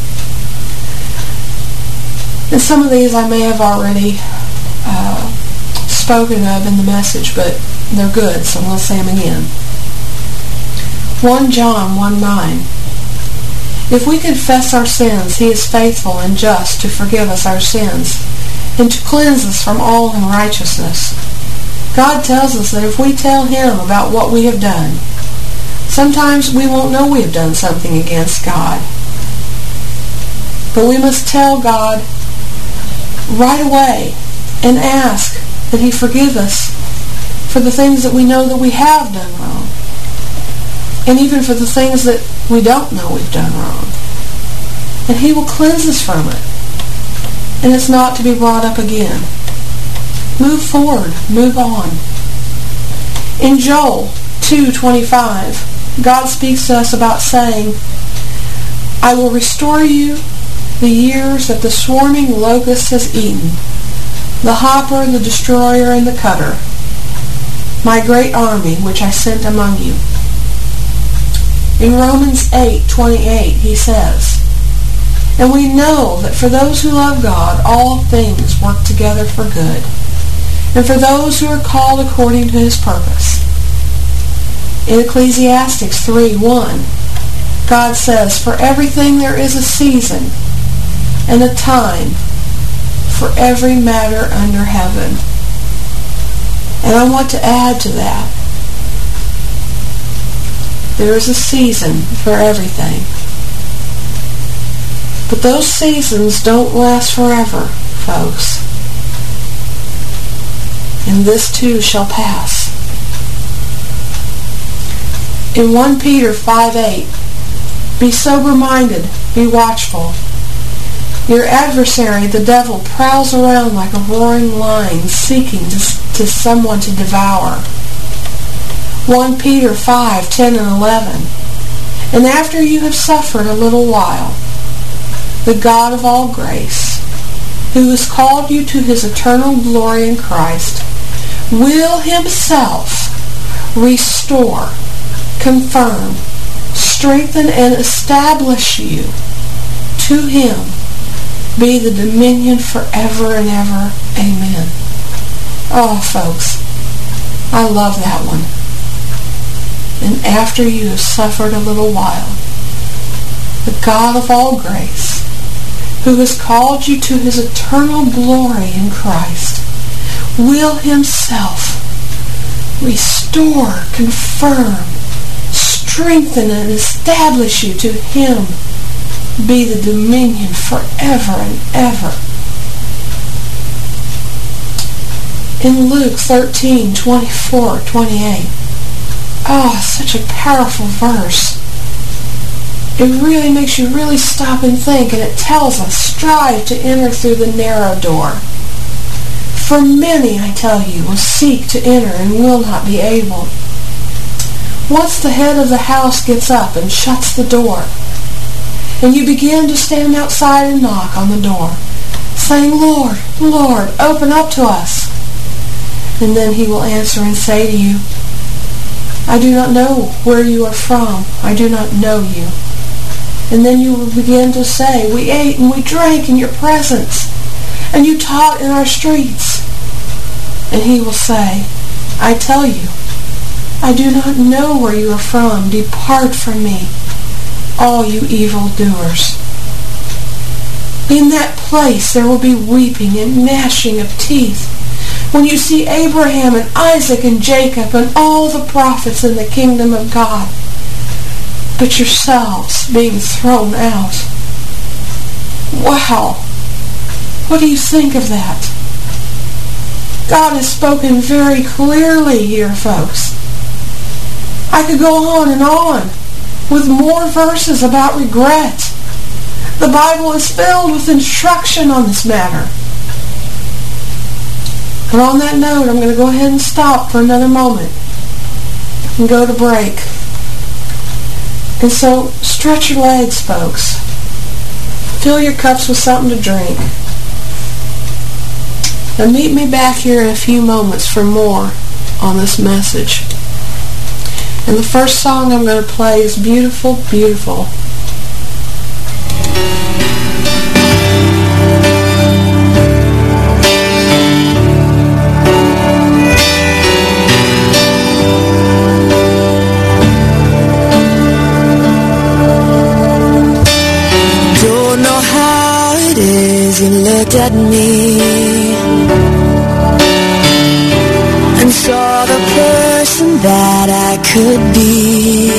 [SPEAKER 4] And some of these I may have already uh, spoken of in the message, but they're good, so I'm going to say them again. First John one nine. If we confess our sins, He is faithful and just to forgive us our sins and to cleanse us from all unrighteousness. God tells us that if we tell Him about what we have done, sometimes we won't know we have done something against God. But we must tell God right away and ask that He forgive us for the things that we know that we have done wrong, and even for the things that we don't know we've done wrong. And He will cleanse us from it, and it's not to be brought up again. Move forward. Move on. In Joel two twenty-five, God speaks to us about saying, I will restore you the years that the swarming locust has eaten, the hopper, the destroyer, and the cutter, my great army which I sent among you. In Romans eight twenty-eight, he says, and we know that for those who love God, all things work together for good, and for those who are called according to His purpose. In Ecclesiastes three one, God says, for everything there is a season and a time for every matter under heaven. And I want to add to that. There is a season for everything. But those seasons don't last forever, folks. And this too shall pass. In First Peter five eight, be sober-minded, be watchful. Your adversary, the devil, prowls around like a roaring lion, seeking to, to someone to devour. First Peter five ten and eleven, and after you have suffered a little while, the God of all grace, who has called you to his eternal glory in Christ, will himself restore, confirm, strengthen, and establish you. To him be the dominion forever and ever. Amen. Oh, folks, I love that one. And after you have suffered a little while, the God of all grace, who has called you to his eternal glory in Christ, will himself restore, confirm, strengthen, and establish you. To him be the dominion forever and ever. In Luke thirteen twenty-four twenty-eight, oh, such a powerful verse. It really makes you really stop and think, and it tells us, strive to enter through the narrow door. For many, I tell you, will seek to enter and will not be able. Once the head of the house gets up and shuts the door, and you begin to stand outside and knock on the door, saying, Lord, Lord, open up to us. And then he will answer and say to you, I do not know where you are from. I do not know you. And then you will begin to say, we ate and we drank in your presence, and you taught in our streets. And he will say, I tell you, I do not know where you are from. Depart from me, all you evildoers. In that place there will be weeping and gnashing of teeth when you see Abraham and Isaac and Jacob and all the prophets in the kingdom of God, but yourselves being thrown out. Wow! What do you think of that? God has spoken very clearly here, folks. I could go on and on with more verses about regret. The Bible is filled with instruction on this matter. And on that note, I'm going to go ahead and stop for another moment and go to break. And so, stretch your legs, folks. Fill your cups with something to drink. And meet me back here in a few moments for more on this message. And the first song I'm going to play is Beautiful, Beautiful.
[SPEAKER 1] Don't know how it is you looked at me and saw the person that I could be.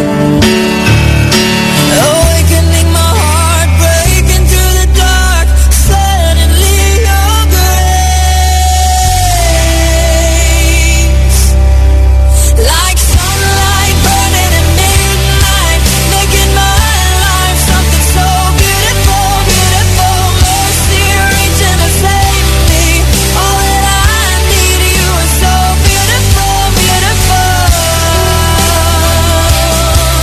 [SPEAKER 1] Awakening my heart, breaking through the dark, suddenly your grace, like sunlight burning at midnight, making my life something so beautiful, beautiful. Mercy reaching to save me. All that I need, you are so beautiful, beautiful.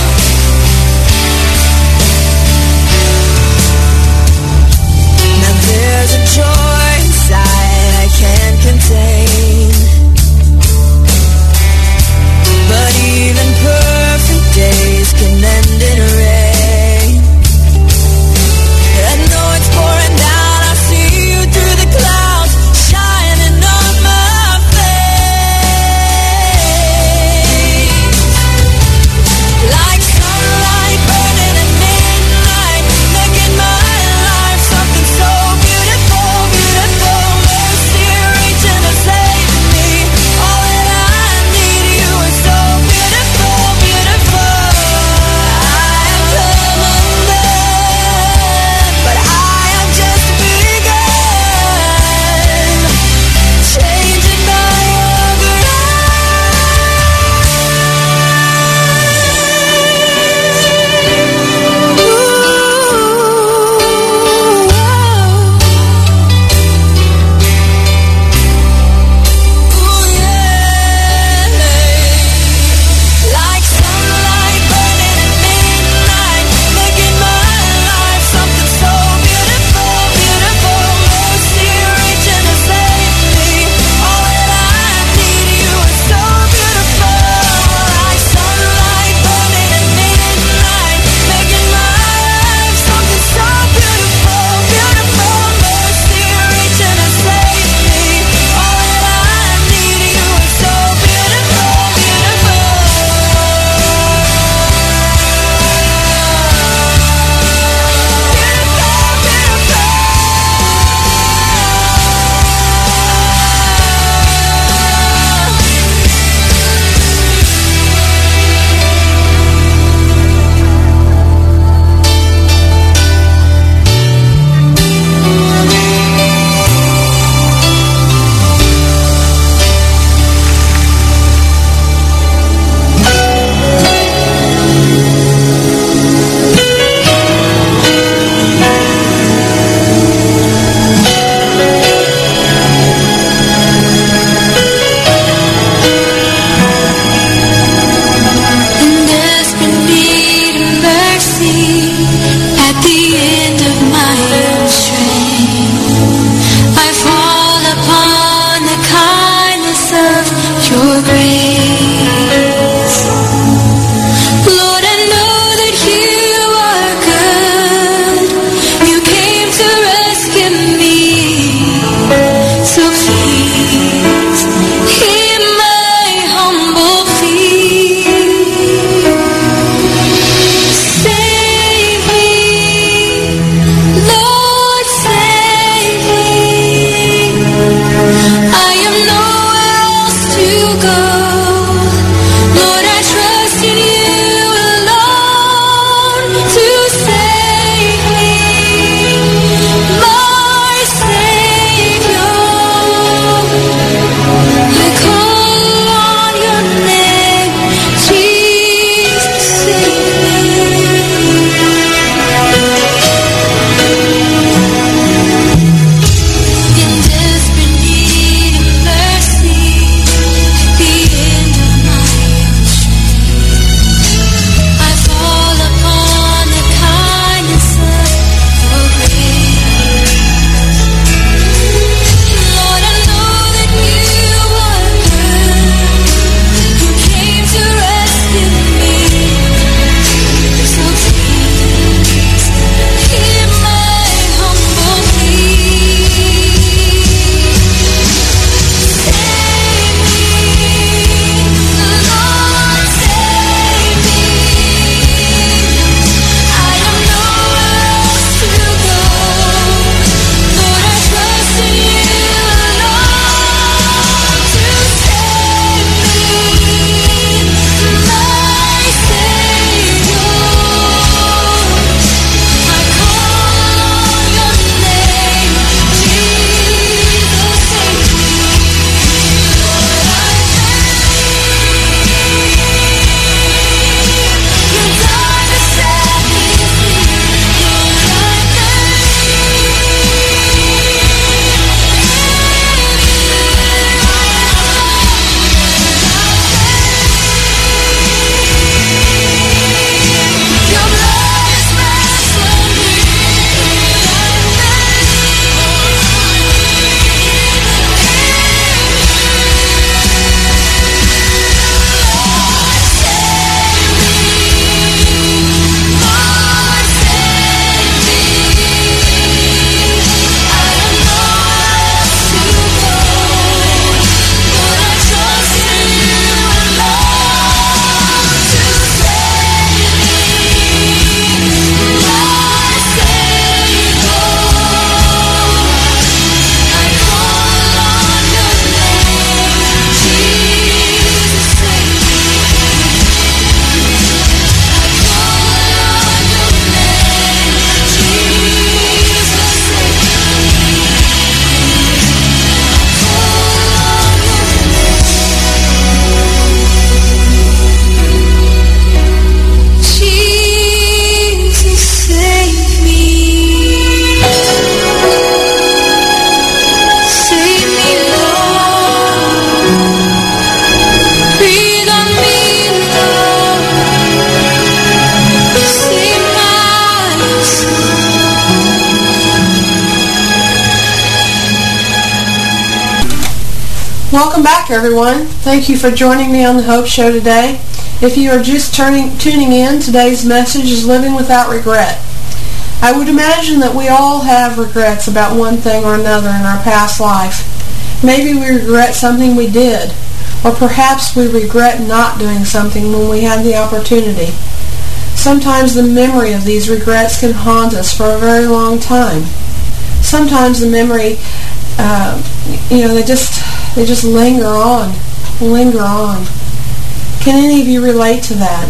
[SPEAKER 4] Welcome back, everyone. Thank you for joining me on the Hope Show today. If you are just turning, tuning in, today's message is Living Without Regret. I would imagine that we all have regrets about one thing or another in our past life. Maybe we regret something we did, or perhaps we regret not doing something when we had the opportunity. Sometimes the memory of these regrets can haunt us for a very long time. Sometimes the memory, uh, you know, they just they just linger on, linger on. Can any of you relate to that?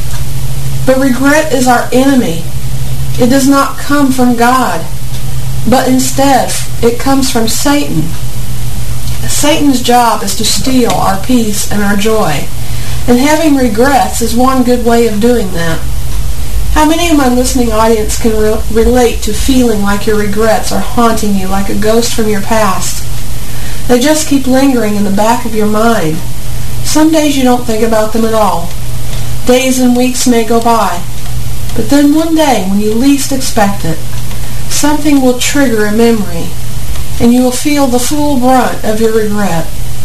[SPEAKER 4] But regret is our enemy. It does not come from God, but instead it comes from Satan. Satan's job is to steal our peace and our joy, and having regrets is one good way of doing that. How many of my listening audience can re- relate to feeling like your regrets are haunting you like a ghost from your past? They just keep lingering in the back of your mind. Some days you don't think about them at all. Days and weeks may go by, but then one day when you least expect it, something will trigger a memory, and you will feel the full brunt of your regret.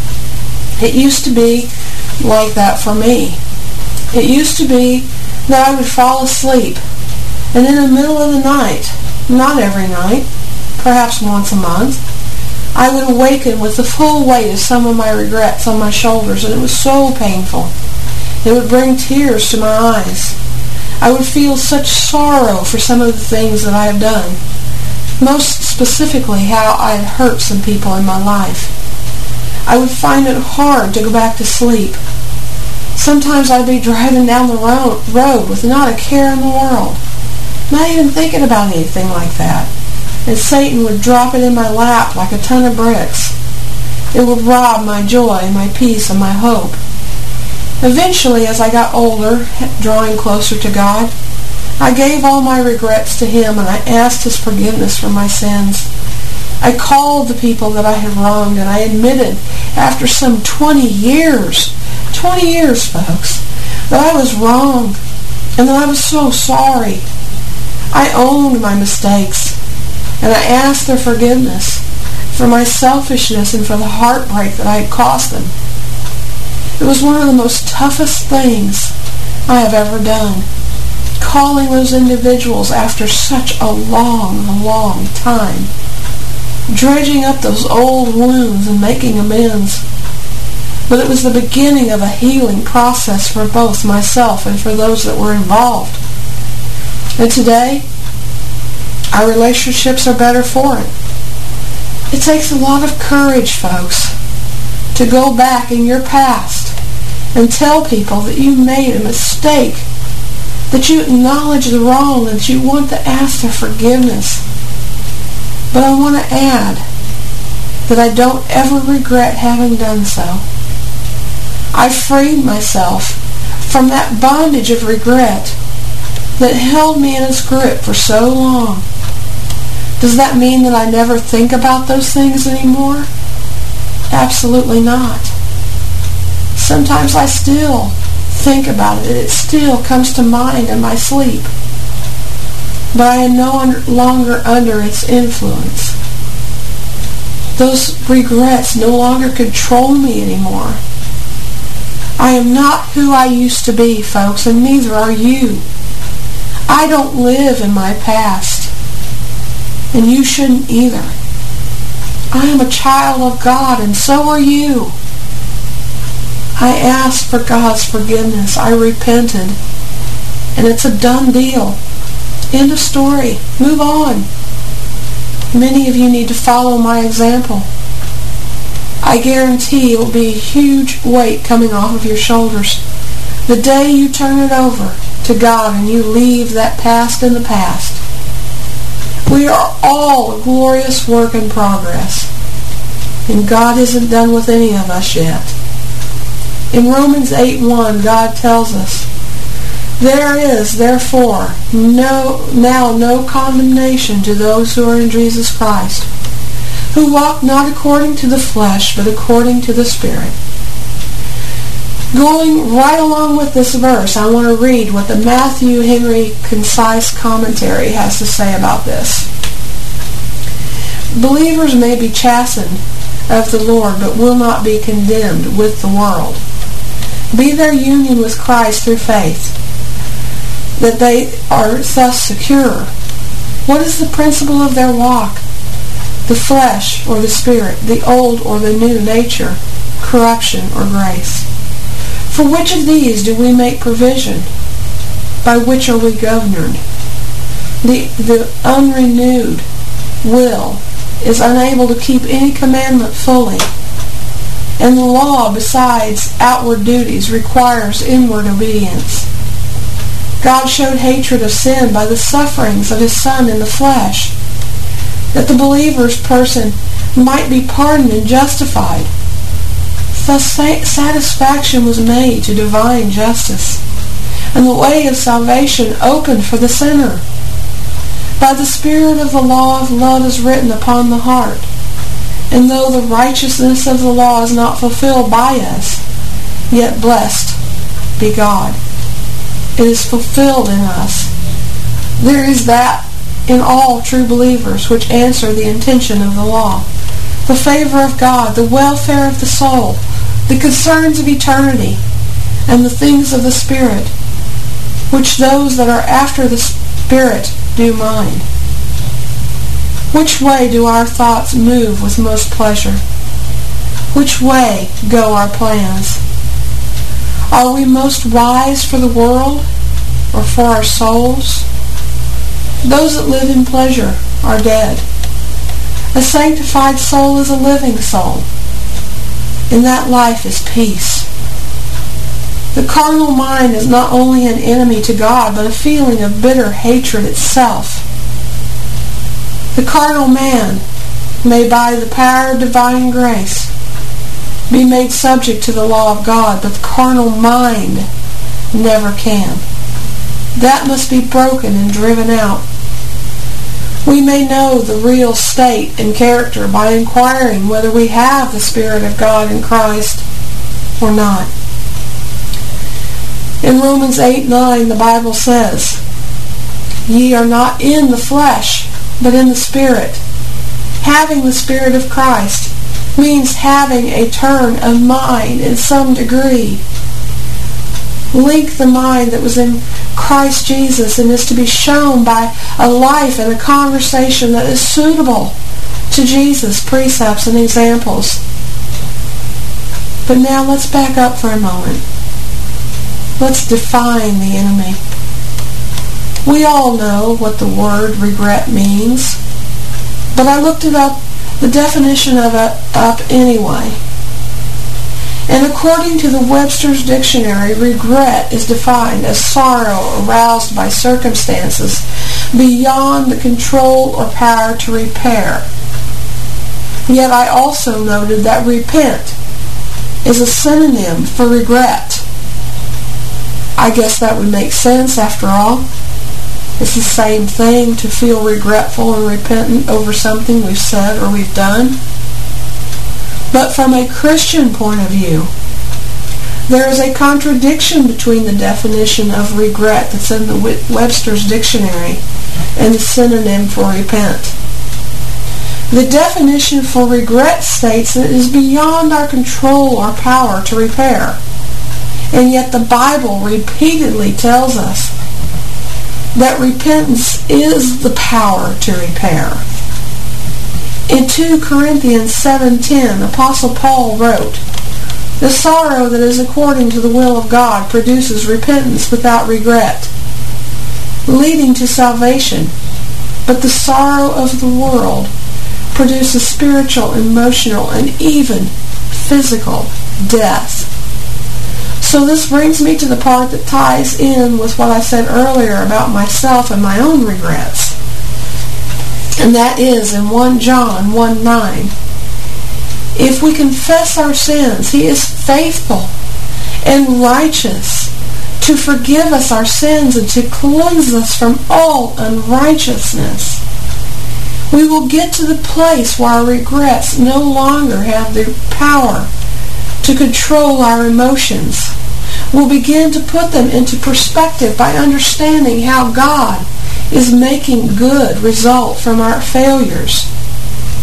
[SPEAKER 4] It used to be like that for me. It used to be that I would fall asleep, and in the middle of the night, not every night, perhaps once a month, I would awaken with the full weight of some of my regrets on my shoulders, and it was so painful. It would bring tears to my eyes. I would feel such sorrow for some of the things that I have done, most specifically how I had hurt some people in my life. I would find it hard to go back to sleep. Sometimes I'd be driving down the ro- road with not a care in the world, not even thinking about anything like that, and Satan would drop it in my lap like a ton of bricks. It would rob my joy and my peace and my hope. Eventually, as I got older, drawing closer to God, I gave all my regrets to Him, and I asked His forgiveness for my sins. I called the people that I had wronged, and I admitted, after some twenty years, twenty years, folks, that I was wrong, and that I was so sorry. I owned my mistakes, and I asked their forgiveness for my selfishness and for the heartbreak that I had caused them. It was one of the most toughest things I have ever done, calling those individuals after such a long, long time, dredging up those old wounds and making amends. But it was the beginning of a healing process for both myself and for those that were involved. And today, our relationships are better for it. It takes a lot of courage, folks, to go back in your past and tell people that you made a mistake, that you acknowledge the wrong, and that you want to ask their forgiveness. But I want to add that I don't ever regret having done so. I freed myself from that bondage of regret that held me in its grip for so long. Does that mean that I never think about those things anymore? Absolutely not. Sometimes I still think about it. It still comes to mind in my sleep. But I am no longer under its influence. Those regrets no longer control me anymore. I am not who I used to be, folks, and neither are you. I don't live in my past, and you shouldn't either. I am a child of God, and so are you. I asked for God's forgiveness. I repented, and it's a done deal. End of story. Move on. Many of you need to follow my example. I guarantee it will be a huge weight coming off of your shoulders the day you turn it over to God and you leave that past in the past. We are all a glorious work in progress, and God isn't done with any of us yet. In Romans eight one, God tells us, "There is, therefore, no now no condemnation to those who are in Jesus Christ, who walk not according to the flesh, but according to the Spirit." Going right along with this verse, I want to read what the Matthew Henry Concise Commentary has to say about this. Believers may be chastened of the Lord, but will not be condemned with the world. Be their union with Christ through faith, that they are thus secure. What is the principle of their walk? The flesh or the spirit, the old or the new nature, corruption or grace. For which of these do we make provision? By which are we governed? The, the unrenewed will is unable to keep any commandment fully, and the law, besides outward duties, requires inward obedience. God showed hatred of sin by the sufferings of His Son in the flesh, that the believer's person might be pardoned and justified. Thus satisfaction was made to divine justice, and the way of salvation opened for the sinner. By the Spirit of the law of love is written upon the heart, and though the righteousness of the law is not fulfilled by us, yet blessed be God. It is fulfilled in us. There is that in all true believers which answer the intention of the law, the favor of God, the welfare of the soul, the concerns of eternity, and the things of the Spirit, which those that are after the Spirit do mind. Which way do our thoughts move with most pleasure? Which way go our plans? Are we most wise for the world or for our souls? Those that live in pleasure are dead. A sanctified soul is a living soul. In that life is peace. The carnal mind is not only an enemy to God, but a feeling of bitter hatred itself. The carnal man may, by the power of divine grace, be made subject to the law of God, but the carnal mind never can. That must be broken and driven out. We may know the real state and character by inquiring whether we have the Spirit of God in Christ or not. In Romans eight nine, the Bible says, "Ye are not in the flesh, but in the Spirit." Having the Spirit of Christ means having a turn of mind in some degree. Link the mind that was in Christ Jesus and is to be shown by a life and a conversation that is suitable to Jesus' precepts and examples. But now let's back up for a moment. Let's define the enemy. We all know what the word regret means, but I looked it up, the definition of it up anyway. And according to the Webster's Dictionary, regret is defined as sorrow aroused by circumstances beyond the control or power to repair. Yet I also noted that repent is a synonym for regret. I guess that would make sense after all. It's the same thing to feel regretful and repentant over something we've said or we've done. But from a Christian point of view, there is a contradiction between the definition of regret that's in the Webster's Dictionary and the synonym for repent. The definition for regret states that it is beyond our control or power to repair. And yet the Bible repeatedly tells us that repentance is the power to repair. In two Corinthians seven ten, Apostle Paul wrote, "The sorrow that is according to the will of God produces repentance without regret, leading to salvation, but the sorrow of the world produces spiritual, emotional, and even physical death." So this brings me to the part that ties in with what I said earlier about myself and my own regrets. And that is in First John one nine. If we confess our sins, He is faithful and righteous to forgive us our sins and to cleanse us from all unrighteousness. We will get to the place where our regrets no longer have the power to control our emotions. We'll begin to put them into perspective by understanding how God is making good result from our failures.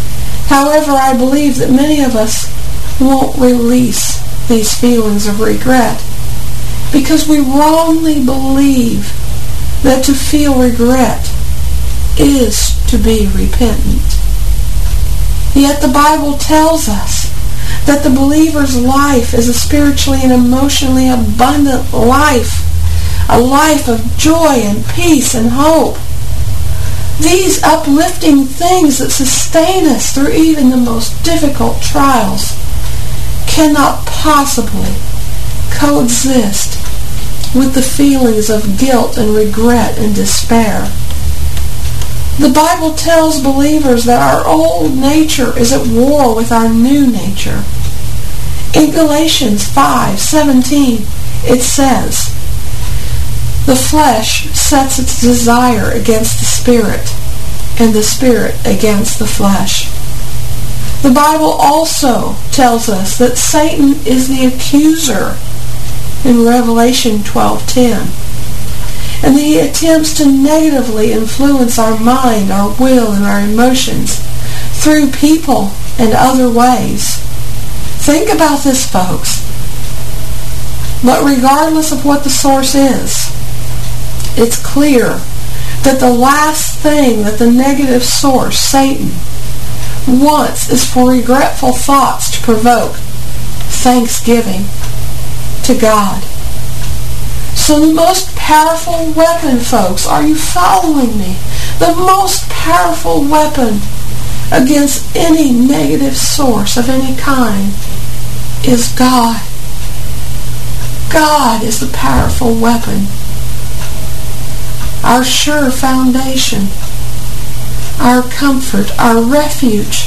[SPEAKER 4] However, I believe that many of us won't release these feelings of regret because we wrongly believe that to feel regret is to be repentant. Yet the Bible tells us that the believer's life is a spiritually and emotionally abundant life, a life of joy and peace and hope. These uplifting things that sustain us through even the most difficult trials cannot possibly coexist with the feelings of guilt and regret and despair. The Bible tells believers that our old nature is at war with our new nature. In Galatians five seventeen, it says, "The flesh sets its desire against the spirit, and the spirit against the flesh." The Bible also tells us that Satan is the accuser in Revelation twelve ten. And he attempts to negatively influence our mind, our will, and our emotions through people and other ways. Think about this, folks. But regardless of what the source is, it's clear that the last thing that the negative source, Satan, wants is for regretful thoughts to provoke thanksgiving to God. So the most powerful weapon, folks, are you following me? The most powerful weapon against any negative source of any kind is God. God is the powerful weapon. Our sure foundation, our comfort, our refuge.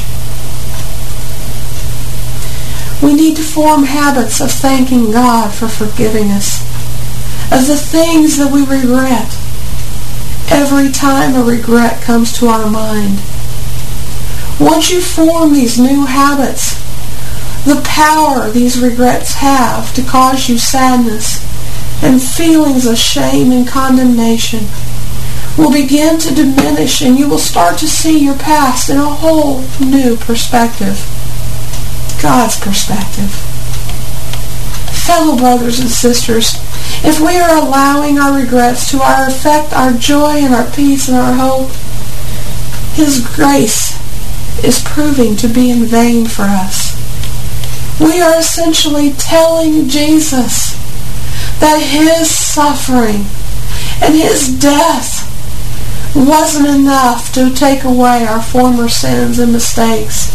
[SPEAKER 4] We need to form habits of thanking God for forgiving us of the things that we regret every time a regret comes to our mind. Once you form these new habits, the power these regrets have to cause you sadness and feelings of shame and condemnation will begin to diminish, and you will start to see your past in a whole new perspective. God's perspective. Fellow brothers and sisters, if we are allowing our regrets to our affect our joy and our peace and our hope, His grace is proving to be in vain for us. We are essentially telling Jesus that His suffering and His death wasn't enough to take away our former sins and mistakes.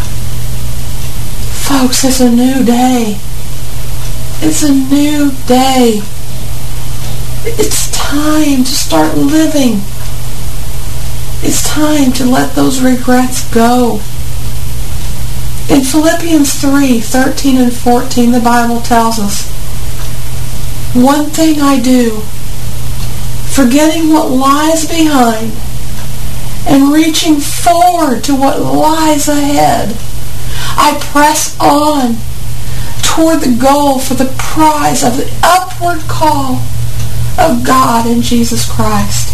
[SPEAKER 4] Folks, it's a new day. It's a new day. It's time to start living. It's time to let those regrets go. In Philippians three thirteen and fourteen, the Bible tells us, "One thing I do, forgetting what lies behind and reaching forward to what lies ahead, I press on toward the goal for the prize of the upward call of God in Jesus Christ."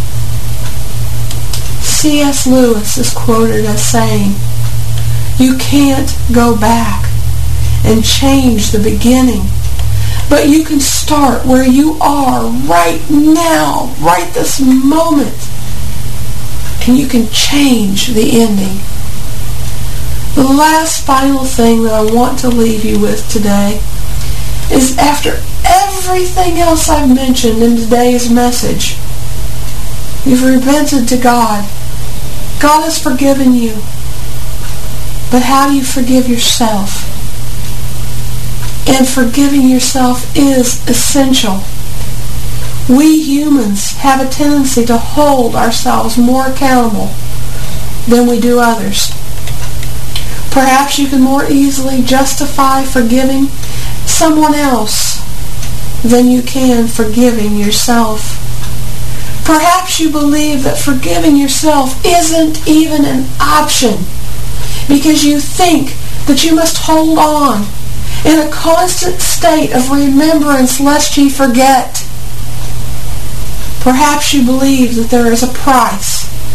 [SPEAKER 4] C S Lewis is quoted as saying, "You can't go back and change the beginning, but you can start where you are right now, right this moment, and you can change the ending." The last final thing that I want to leave you with today is, after everything else I've mentioned in today's message, you've repented to God. God has forgiven you. But how do you forgive yourself? And forgiving yourself is essential. We humans have a tendency to hold ourselves more accountable than we do others. Perhaps you can more easily justify forgiving someone else than you can forgiving yourself. Perhaps you believe that forgiving yourself isn't even an option because you think that you must hold on in a constant state of remembrance lest ye forget. Perhaps you believe that there is a price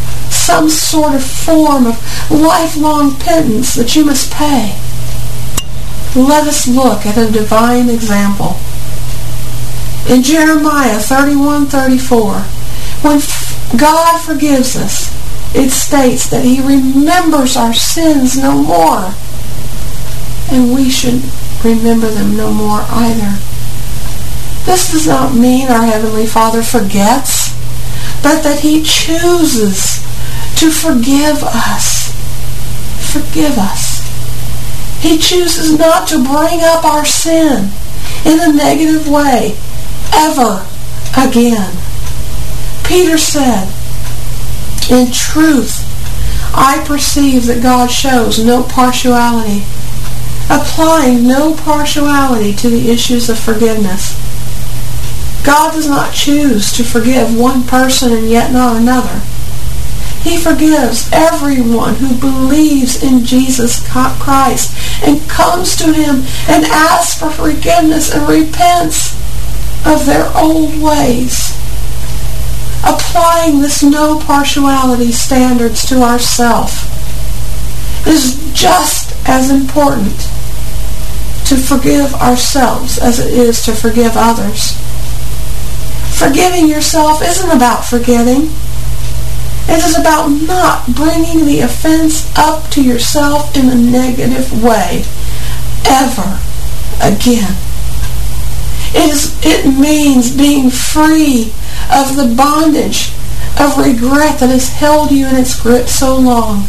[SPEAKER 4] some sort of form of lifelong penance that you must pay. Let us look at a divine example. In Jeremiah thirty-one thirty-four, when God forgives us, it states that he remembers our sins no more. And we should remember them no more either. This does not mean our Heavenly Father forgets, but that he chooses to forgive us. Forgive us. He chooses not to bring up our sin in a negative way ever again. Peter said, "In truth, I perceive that God shows no partiality," applying no partiality to the issues of forgiveness. God does not choose to forgive one person and yet not another. He forgives everyone who believes in Jesus Christ and comes to him and asks for forgiveness and repents of their old ways. Applying this no partiality standards to ourselves is just as important to forgive ourselves as it is to forgive others. Forgiving yourself isn't about forgetting. It is about not bringing the offense up to yourself in a negative way ever again. It is, it means being free of the bondage of regret that has held you in its grip so long.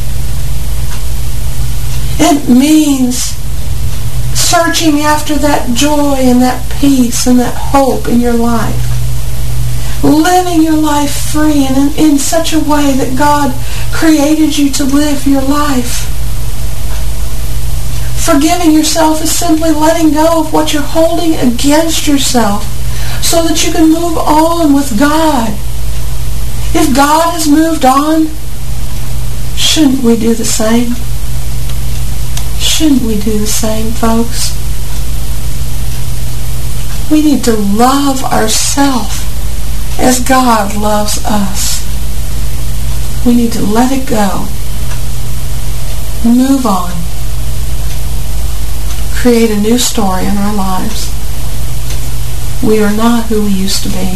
[SPEAKER 4] It means searching after that joy and that peace and that hope in your life. Living your life free and in, in such a way that God created you to live your life. Forgiving yourself is simply letting go of what you're holding against yourself so that you can move on with God. If God has moved on, shouldn't we do the same? Shouldn't we do the same, folks? We need to love ourselves as God loves us. We need to let it go. Move on. Create a new story in our lives. We are not who we used to be.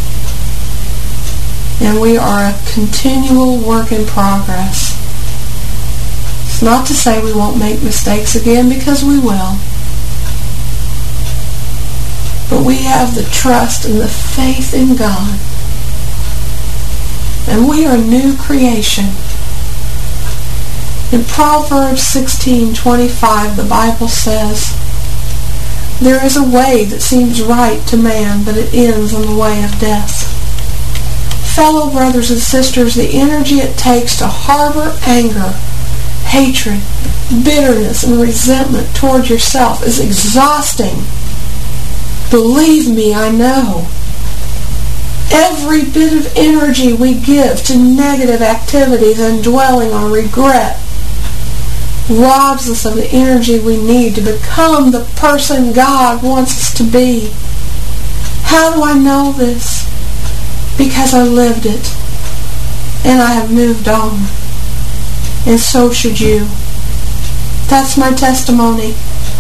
[SPEAKER 4] And we are a continual work in progress. It's not to say we won't make mistakes again, because we will. But we have the trust and the faith in God. And we are new creation. In Proverbs sixteen twenty-five, the Bible says, "There is a way that seems right to man, but it ends in the way of death." Fellow brothers and sisters, the energy it takes to harbor anger, hatred, bitterness, and resentment toward yourself is exhausting. Believe me, I know. Every bit of energy we give to negative activities and dwelling on regret robs us of the energy we need to become the person God wants us to be. How do I know this? Because I lived it, and I have moved on. And so should you. That's my testimony.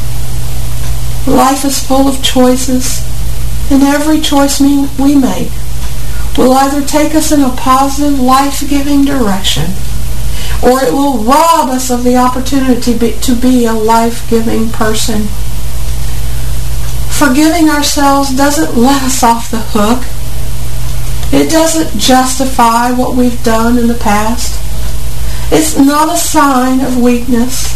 [SPEAKER 4] Life is full of choices, and every choice we make will either take us in a positive, life-giving direction, or it will rob us of the opportunity to be a life-giving person. Forgiving ourselves doesn't let us off the hook. It doesn't justify what we've done in the past. It's not a sign of weakness.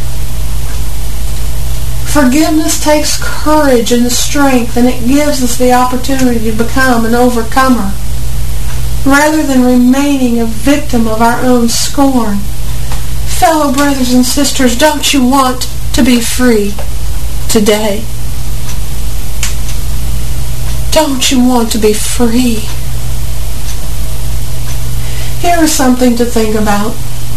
[SPEAKER 4] Forgiveness takes courage and strength, and it gives us the opportunity to become an overcomer, rather than remaining a victim of our own scorn. Fellow brothers and sisters, don't you want to be free today? Don't you want to be free? Here is something to think about.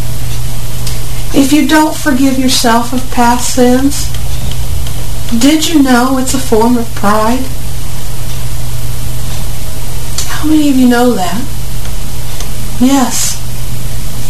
[SPEAKER 4] If you don't forgive yourself of past sins, did you know it's a form of pride? How many of you know that? Yes,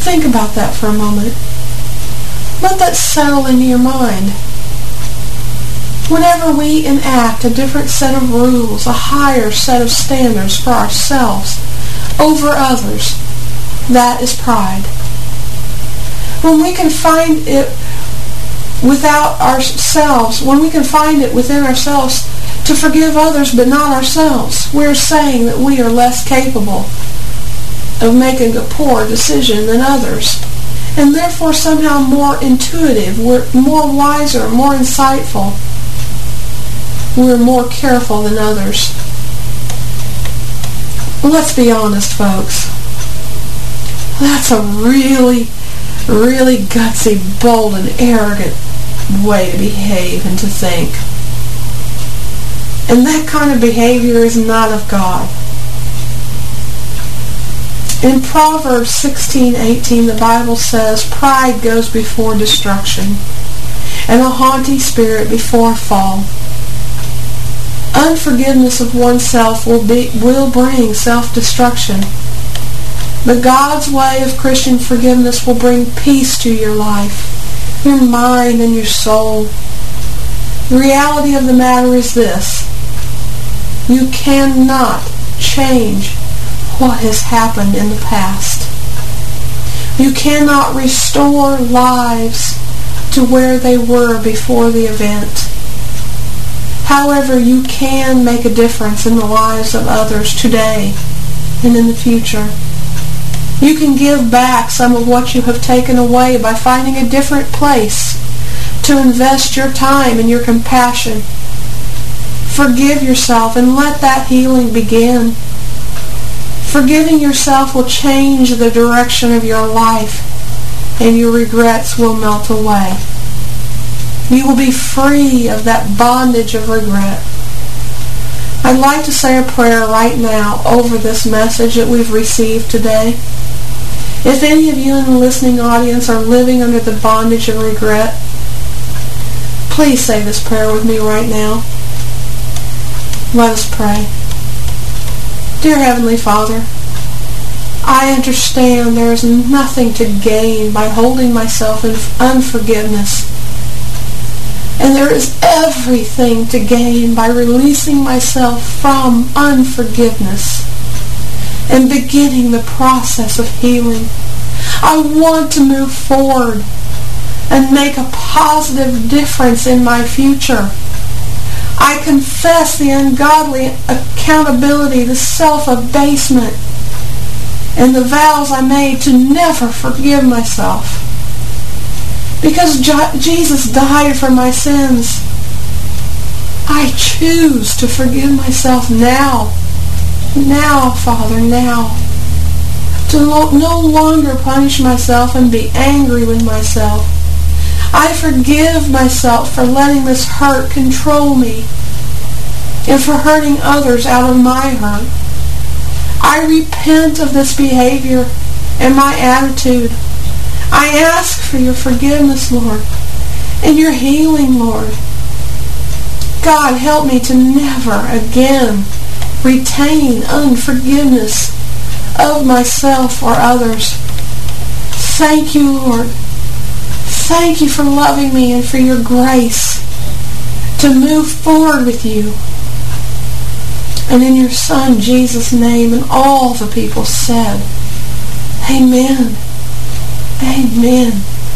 [SPEAKER 4] Think about that for a moment. Let that settle into your mind. Whenever we enact a different set of rules, a higher set of standards for ourselves over others, that is pride. When we can find it without ourselves, when we can find it within ourselves to forgive others but not ourselves, we're saying that we are less capable of making a poor decision than others, and therefore somehow more intuitive, we're more wiser, more insightful, we're more careful than others. Let's be honest, folks. That's a really, really gutsy, bold, and arrogant way to behave and to think. And that kind of behavior is not of God. In Proverbs sixteen eighteen, the Bible says, "Pride goes before destruction, and a haughty spirit before a fall." Unforgiveness of oneself will be will bring self-destruction. But God's way of Christian forgiveness will bring peace to your life, your mind, and your soul. The reality of the matter is this: you cannot change what has happened in the past. You cannot restore lives to where they were before the event. However, you can make a difference in the lives of others today and in the future. You can give back some of what you have taken away by finding a different place to invest your time and your compassion. Forgive yourself and let that healing begin. Forgiving yourself will change the direction of your life, and your regrets will melt away. You will be free of that bondage of regret. I'd like to say a prayer right now over this message that we've received today. If any of you in the listening audience are living under the bondage of regret, please say this prayer with me right now. Let us pray. Dear Heavenly Father, I understand there is nothing to gain by holding myself in unforgiveness. And there is everything to gain by releasing myself from unforgiveness and beginning the process of healing. I want to move forward and make a positive difference in my future. I confess the ungodly accountability, the self-abasement, and the vows I made to never forgive myself. Because Jesus died for my sins, I choose to forgive myself now. Now, Father, now. To no longer punish myself and be angry with myself. I forgive myself for letting this hurt control me and for hurting others out of my hurt. I repent of this behavior and my attitude. I ask for your forgiveness, Lord, and your healing, Lord. God, help me to never again retain unforgiveness of myself or others. Thank you, Lord. Thank you for loving me and for your grace to move forward with you. And in your Son, Jesus' name, and all the people said, Amen. Amen.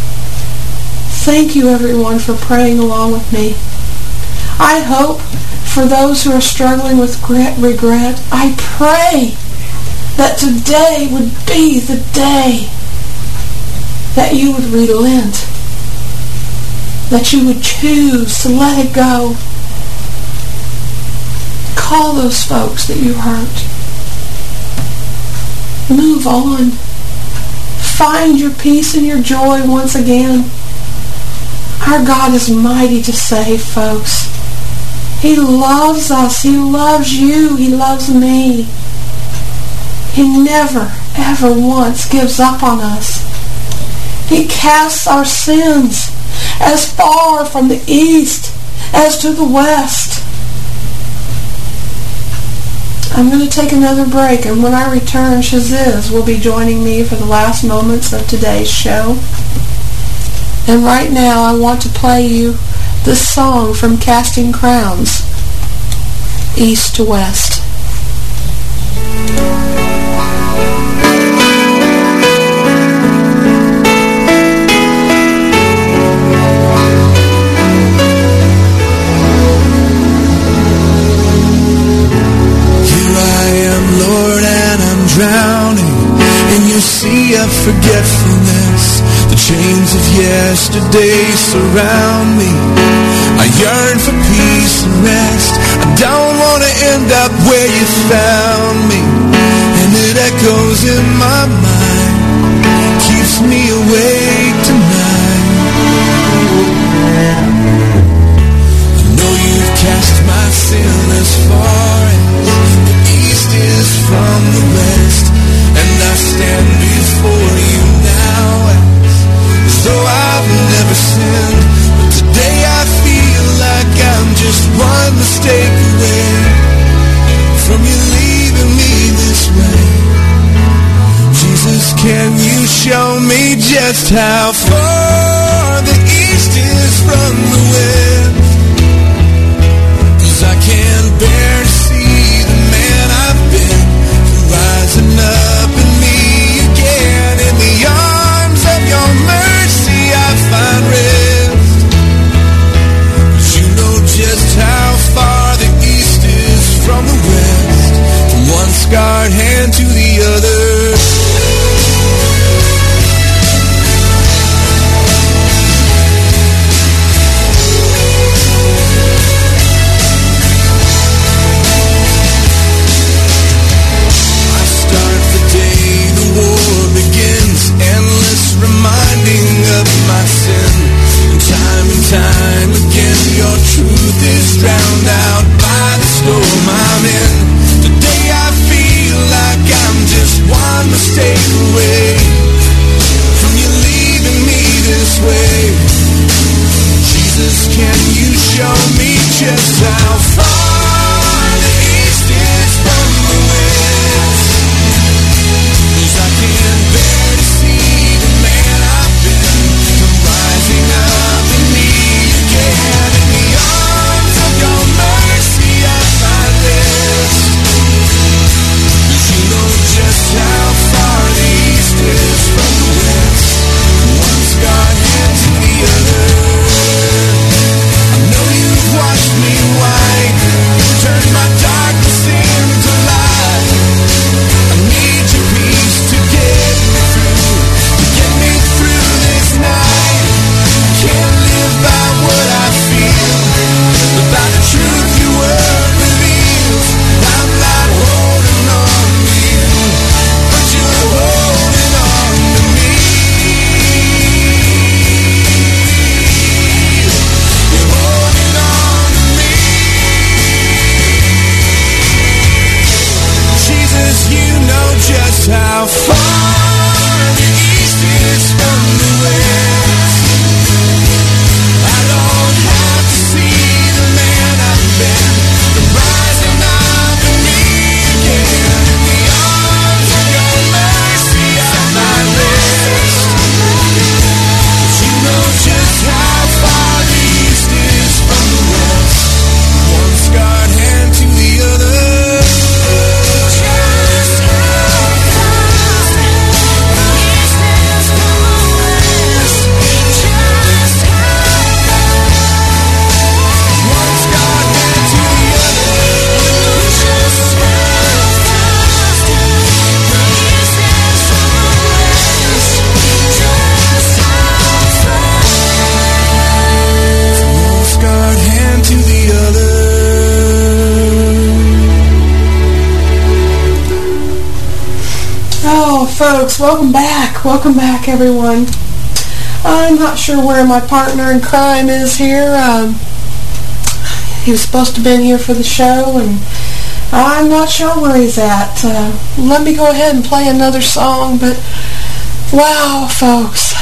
[SPEAKER 4] Thank you, everyone, for praying along with me. I hope for those who are struggling with regret, I pray that today would be the day that you would relent, that you would choose to let it go. Call those folks that you hurt. Move on. Find your peace and your joy once again. Our God is mighty to save, folks. He loves us. He loves you. He loves me. He never, ever once gives up on us. He casts our sins as far from the east as to the west. I'm going to take another break, and when I return, Shaziz will be joining me for the last moments of today's show. And right now, I want to play you this song from Casting Crowns, East to West.
[SPEAKER 1] Drowning in your sea of forgetfulness. The chains of yesterday surround me. I yearn for peace and rest. I don't want to end up where you found me. And it echoes in my mind, keeps me awake tonight. I know you've cast my sin as far as the east is from the west, and I stand before you now as though I've never sinned. But today I feel like I'm just one mistake away from you leaving me this way. Jesus, can you show me just how far the east is from the west? 'Cause I can't bear to see the man I've been rising up in me again. In the arms of your mercy I find rest. 'Cause you know just how far the east is from the west, from one scarred hand to the other. Reminding of my sin, and time and time again your truth is drowned out by the storm I'm in. Today I feel like I'm just one mistake away from you leaving me this way. Jesus, can you show me just how far the east is from the west? 'Cause I can't bear to see up in me again. In the arms of your mercy I find rest. 'Cause you know just how far the east is from the west, one scarred hand to the other. I know you've washed me white, turned my darkness into light. I need your peace to get me through, to get me through this night. Can't live by what I feel, but by the truth your word reveals. I'm not holding on to you, but you're holding on to me. You're holding on to me. Jesus, you know just how far the east is from the west. I don't have to see the man I've been, the rising up in me again. In the arms of your mercy I find rest. But you know just how far the east is from the west, one scarred hand to the other. Just how far the east is from the west, just how one scarred hand to the other. Just how far the east is from the west, just how far one scarred hand to the other.
[SPEAKER 4] Oh, folks, welcome back. Welcome back, everyone. I'm not sure where my partner in crime is here. Um, he was supposed to have been here for the show, and I'm not sure where he's at. Uh, let me go ahead and play another song, but wow, folks.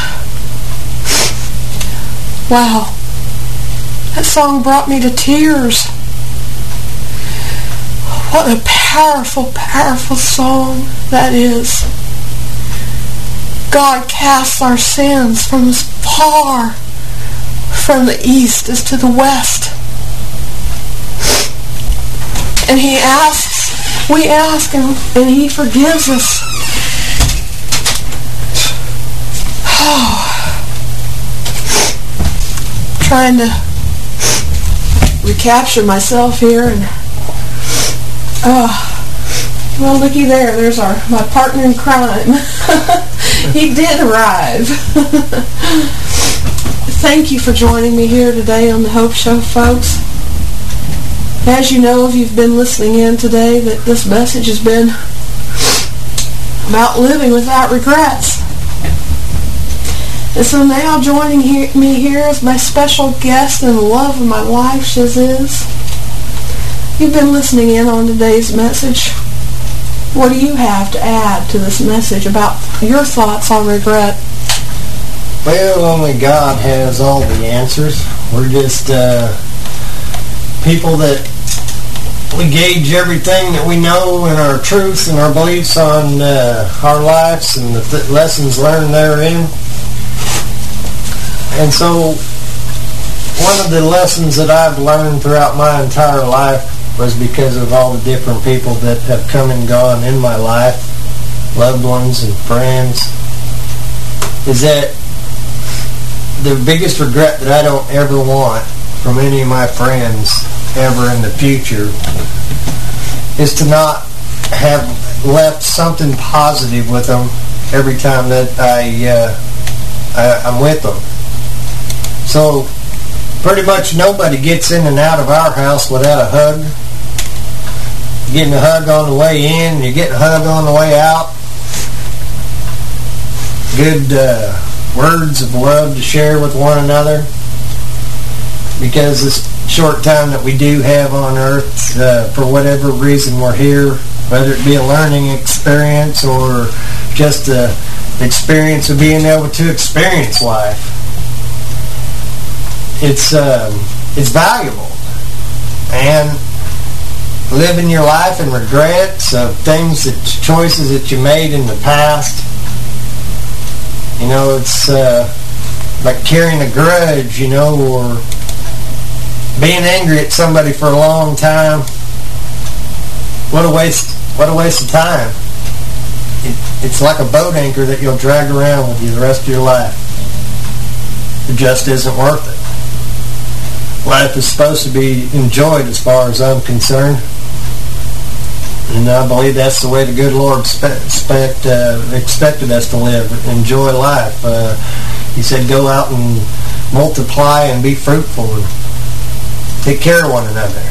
[SPEAKER 4] Wow. That song brought me to tears. What a powerful, powerful song that is. God casts our sins from as far from the east as to the west. And he asks, we ask him, and he forgives us. Oh. Trying to recapture myself here, and oh, well, looky there. There's our my partner in crime. He did arrive. Thank you for joining me here today on the Hope Show, folks. As you know, if you've been listening in today, that this message has been about living without regrets. And so now joining he- me here is my special guest and the love of my life, Shiziz. You've been listening in on today's message. What do you have to add to this message about your thoughts on regret?
[SPEAKER 5] Well, only God has all the answers. We're just uh, people that we gauge everything that we know and our truths and our beliefs on uh, our lives and the th- lessons learned therein. And so one of the lessons that I've learned throughout my entire life was because of all the different people that have come and gone in my life, loved ones and friends, is that the biggest regret that I don't ever want from any of my friends ever in the future is to not have left something positive with them every time that I, uh, I I'm with them. So pretty much nobody gets in and out of our house without a hug. You're getting a hug on the way in, you're getting a hug on the way out. Good uh, words of love to share with one another. Because this short time that we do have on earth, uh, for whatever reason we're here, whether it be a learning experience or just the experience of being able to experience life, it's um, it's valuable. And living your life in regrets of things, that choices that you made in the past, you know, it's uh, like carrying a grudge, you know, or being angry at somebody for a long time. What a waste! What a waste of time. It, it's like a boat anchor that you'll drag around with you the rest of your life. It just isn't worth it. Life is supposed to be enjoyed as far as I'm concerned. And I believe that's the way the good Lord expect, uh, expected us to live, enjoy life. Uh, he said, go out and multiply and be fruitful and take care of one another.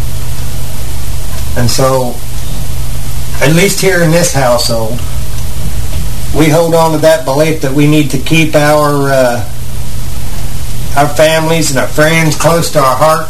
[SPEAKER 5] And so, at least here in this household, we hold on to that belief that we need to keep our uh, our families and our friends close to our heart,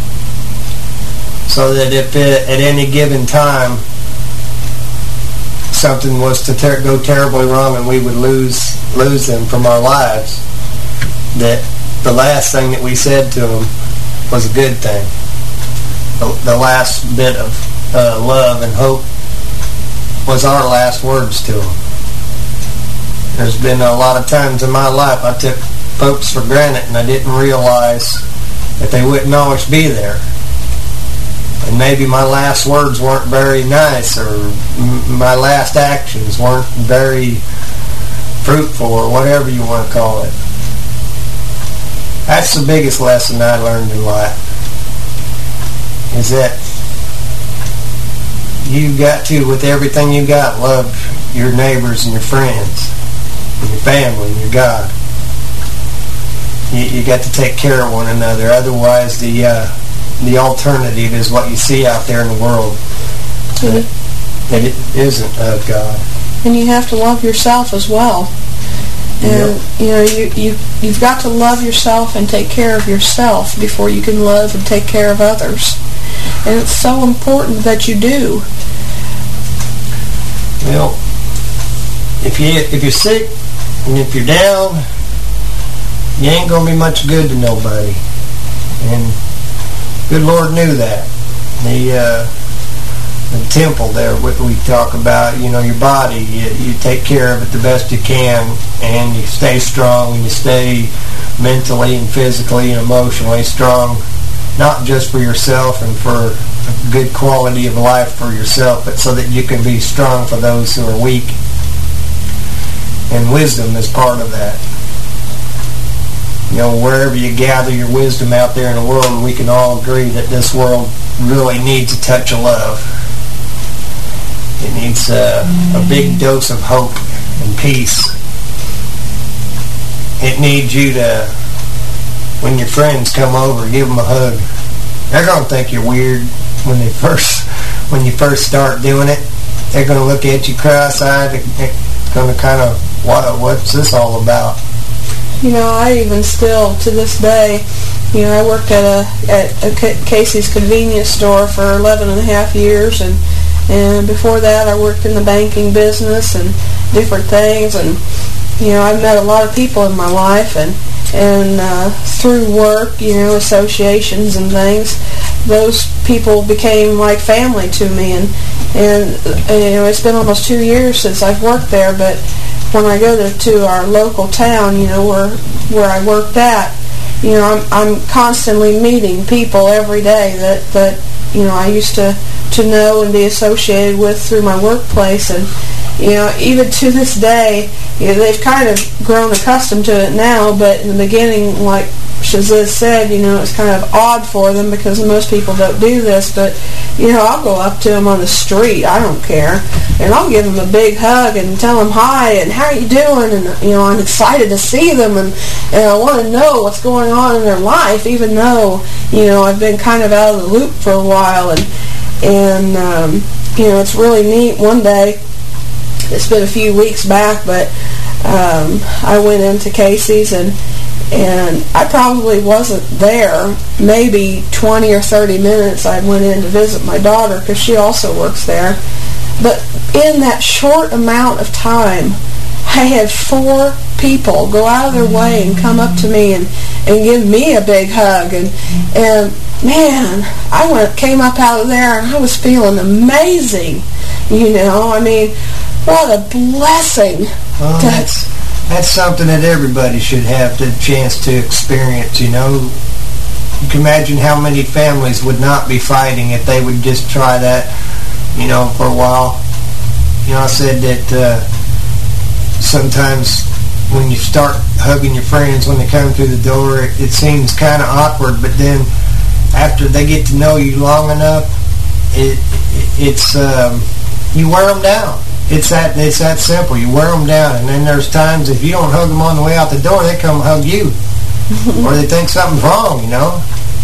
[SPEAKER 5] so that if it, at any given time something was to ter- go terribly wrong and we would lose lose them from our lives, that the last thing that we said to them was a good thing. The, the last bit of uh, love and hope was our last words to them. There's been a lot of times in my life I took folks for granted and I didn't realize that they wouldn't always be there. And maybe my last words weren't very nice, or m- my last actions weren't very fruitful, or whatever you want to call it. That's the biggest lesson I learned in life, is that you got to, with everything you got, love your neighbors and your friends and your family and your God. You, you got to take care of one another. Otherwise, the uh, the alternative is what you see out there in the world, that, that it isn't of God.
[SPEAKER 4] And you have to love yourself as well. And yep. you know, you you you've got to love yourself and take care of yourself before you can love and take care of others. And it's so important that you do.
[SPEAKER 5] Well, if you if you're sick and if you're down, you ain't gonna be much good to nobody. And good Lord knew that. He uh, the temple there, what we talk about, you know, your body, you, you take care of it the best you can, and you stay strong, and you stay mentally and physically and emotionally strong, not just for yourself and for a good quality of life for yourself, but so that you can be strong for those who are weak. And wisdom is part of that. You know, wherever you gather your wisdom out there in the world, we can all agree that this world really needs a touch of love. It needs uh, a big dose of hope and peace. It needs you to, when your friends come over, give them a hug. They're going to think you're weird when they first, when you first start doing it. They're going to look at you cross-eyed. They're going to kind of, what, what's this all about?
[SPEAKER 4] You know, I even still, to this day, you know, I worked at a at a Casey's convenience store for eleven and a half years, and and before that I worked in the banking business and different things, and you know, I've met a lot of people in my life, and and uh, through work, you know, associations and things, those people became like family to me, and and you know, it's been almost two years since I've worked there, but when I go to, to our local town, you know, where where I worked at, you know, I'm I'm constantly meeting people every day that, that you know, I used to, to know and be associated with through my workplace, and you know, even to this day, you know, they've kind of grown accustomed to it now, but in the beginning, like Shaziz said, you know, it's kind of odd for them because most people don't do this, but, you know, I'll go up to them on the street, I don't care, and I'll give them a big hug and tell them hi and how are you doing, and, you know, I'm excited to see them, and, and I want to know what's going on in their life, even though, you know, I've been kind of out of the loop for a while, and, and um, you know, it's really neat. One day, it's been a few weeks back, but um, I went into Casey's, and and I probably wasn't there maybe twenty or thirty minutes. I went in to visit my daughter because she also works there. But in that short amount of time, I had four people go out of their way and come up to me and, and give me a big hug. And, and man, I went came up out of there and I was feeling amazing. You know, I mean, what a blessing.
[SPEAKER 5] Well,
[SPEAKER 4] to,
[SPEAKER 5] that's, that's something that everybody should have the chance to experience, you know. You can imagine how many families would not be fighting if they would just try that, you know, for a while. You know, I said that uh, sometimes when you start hugging your friends when they come through the door, it, it seems kind of awkward, but then after they get to know you long enough, it, it it's um, you wear them down. It's that it's that simple. You wear them down, and then there's times if you don't hug them on the way out the door, they come hug you, or they think something's wrong, you know.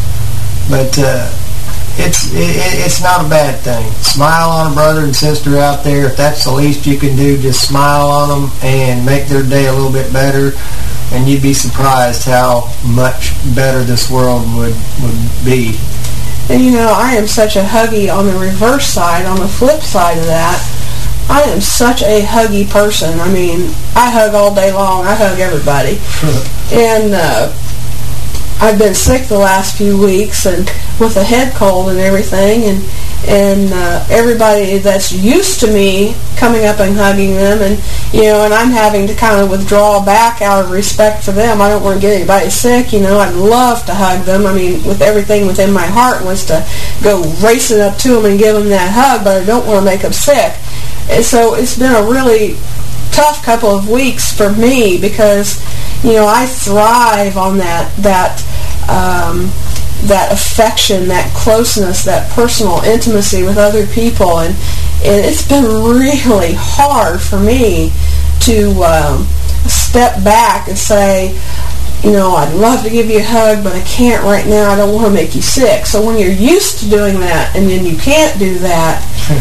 [SPEAKER 5] But uh, it's it, it's not a bad thing. Smile on a brother and sister out there. If that's the least you can do, just smile on them and make their day a little bit better, and you'd be surprised how much better this world would would be.
[SPEAKER 4] And you know, I am such a huggy on the reverse side, on the flip side of that. I am such a huggy person. I mean, I hug all day long. I hug everybody. And uh, I've been sick the last few weeks and with a head cold and everything. And and uh, everybody that's used to me coming up and hugging them, and you know, and I'm having to kind of withdraw back out of respect for them. I don't want to get anybody sick. You know, I'd love to hug them. I mean, with everything within my heart wants to go racing up to them and give them that hug, but I don't want to make them sick. And so it's been a really tough couple of weeks for me because, you know, I thrive on that that um, that affection, that closeness, that personal intimacy with other people, and, and it's been really hard for me to um, step back and say, you know, I'd love to give you a hug, but I can't right now. I don't want to make you sick. So when you're used to doing that and then you can't do that,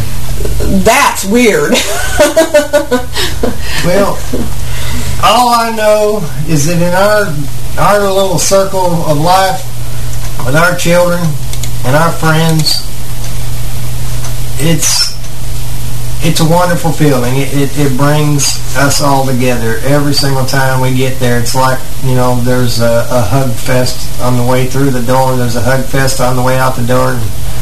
[SPEAKER 4] that's weird.
[SPEAKER 5] Well, all I know is that in our our little circle of life, with our children and our friends, it's it's a wonderful feeling. It, it, it brings us all together every single time we get there. It's like, you know, there's a, a hug fest on the way through the door. There's a hug fest on the way out the door. And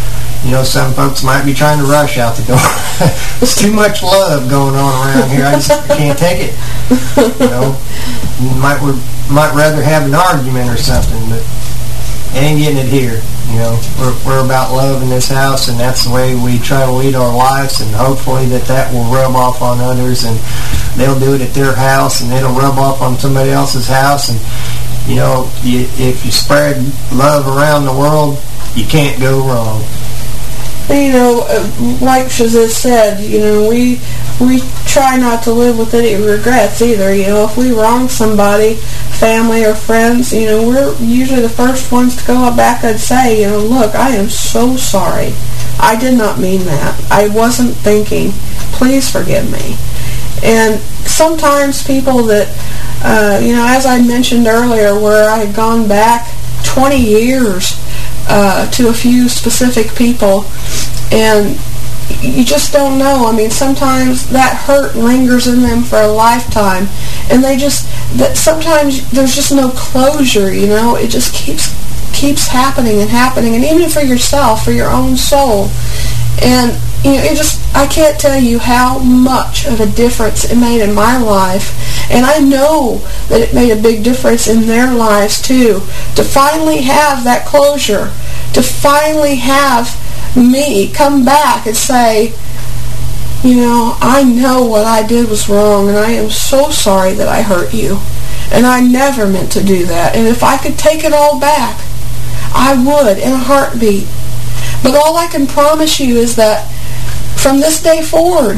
[SPEAKER 5] you know, some folks might be trying to rush out the door. There's too much love going on around here. I just can't take it. You know, you might might rather have an argument or something, but ain't getting it here. You know, we're, we're about love in this house, and that's the way we try to lead our lives, and hopefully that that will rub off on others, and they'll do it at their house, and it'll rub off on somebody else's house. And, you know, you, if you spread love around the world, you can't go wrong.
[SPEAKER 4] You know, like Shazia said, you know, we we try not to live with any regrets either. You know, if we wrong somebody, family or friends, you know, we're usually the first ones to go back and say, you know, look, I am so sorry. I did not mean that. I wasn't thinking. Please forgive me. And sometimes people that, uh, you know, as I mentioned earlier, where I had gone back twenty years uh, to a few specific people, and you just don't know. I mean, sometimes that hurt lingers in them for a lifetime, and they just, that sometimes there's just no closure, you know. It just keeps keeps happening and happening, and even for yourself, for your own soul. And, you know, it just, I can't tell you how much of a difference it made in my life, and I know that it made a big difference in their lives too, to finally have that closure, to finally have me come back and say, you know, I know what I did was wrong, and I am so sorry that I hurt you, and I never meant to do that, and if I could take it all back, I would in a heartbeat. But all I can promise you is that from this day forward,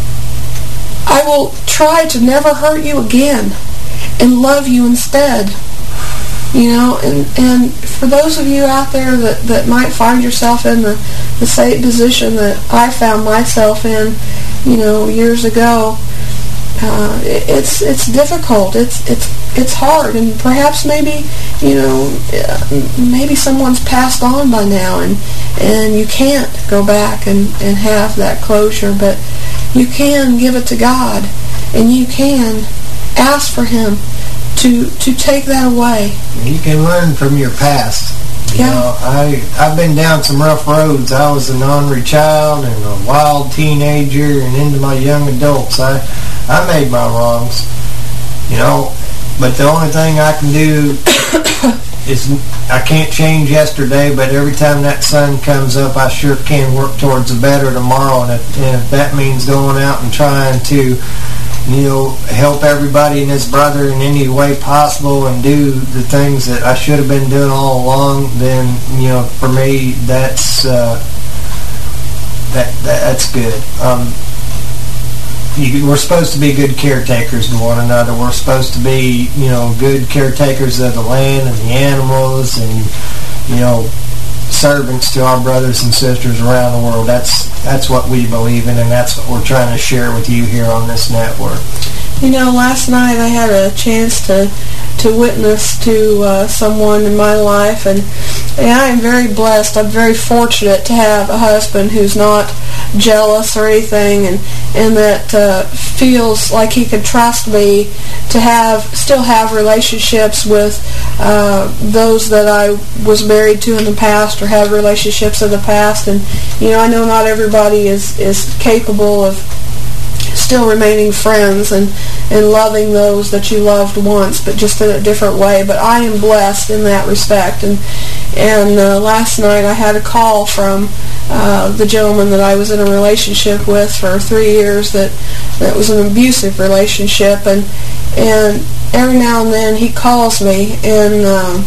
[SPEAKER 4] I will try to never hurt you again and love you instead. You know, and, and for those of you out there that, that might find yourself in the, the same position that I found myself in, you know, years ago, uh, it, it's it's difficult. It's it's it's hard, and perhaps maybe, you know, maybe someone's passed on by now, and and you can't go back and, and have that closure, but you can give it to God, and you can ask for Him to to take that away.
[SPEAKER 5] You can learn from your past. You
[SPEAKER 4] yeah.
[SPEAKER 5] know, I, I've been down some rough roads. I was an ornery child and a wild teenager and into my young adults. I, I made my wrongs, you know, but the only thing I can do is, I can't change yesterday, but every time that sun comes up, I sure can work towards a better tomorrow. And if, and if that means going out and trying to, you know, help everybody and his brother in any way possible and do the things that I should have been doing all along, then, you know, for me, that's uh, that, that that's good. Um, you, we're supposed to be good caretakers to one another. We're supposed to be, you know, good caretakers of the land and the animals, and, you know, servants to our brothers and sisters around the world. That's that's what we believe in, and that's what we're trying to share with you here on this network.
[SPEAKER 4] You know, last night I had a chance to to witness to uh, someone in my life, and, and I am very blessed. I'm very fortunate to have a husband who's not jealous or anything, and and that uh, feels like he can trust me to have still have relationships with uh, those that I was married to in the past or have relationships in the past. And you know, I know not everybody is is capable of still remaining friends and, and loving those that you loved once, but just in a different way. But I am blessed in that respect. And and uh, last night I had a call from uh, the gentleman that I was in a relationship with for three years that, that was an abusive relationship. And, and every now and then he calls me, and um,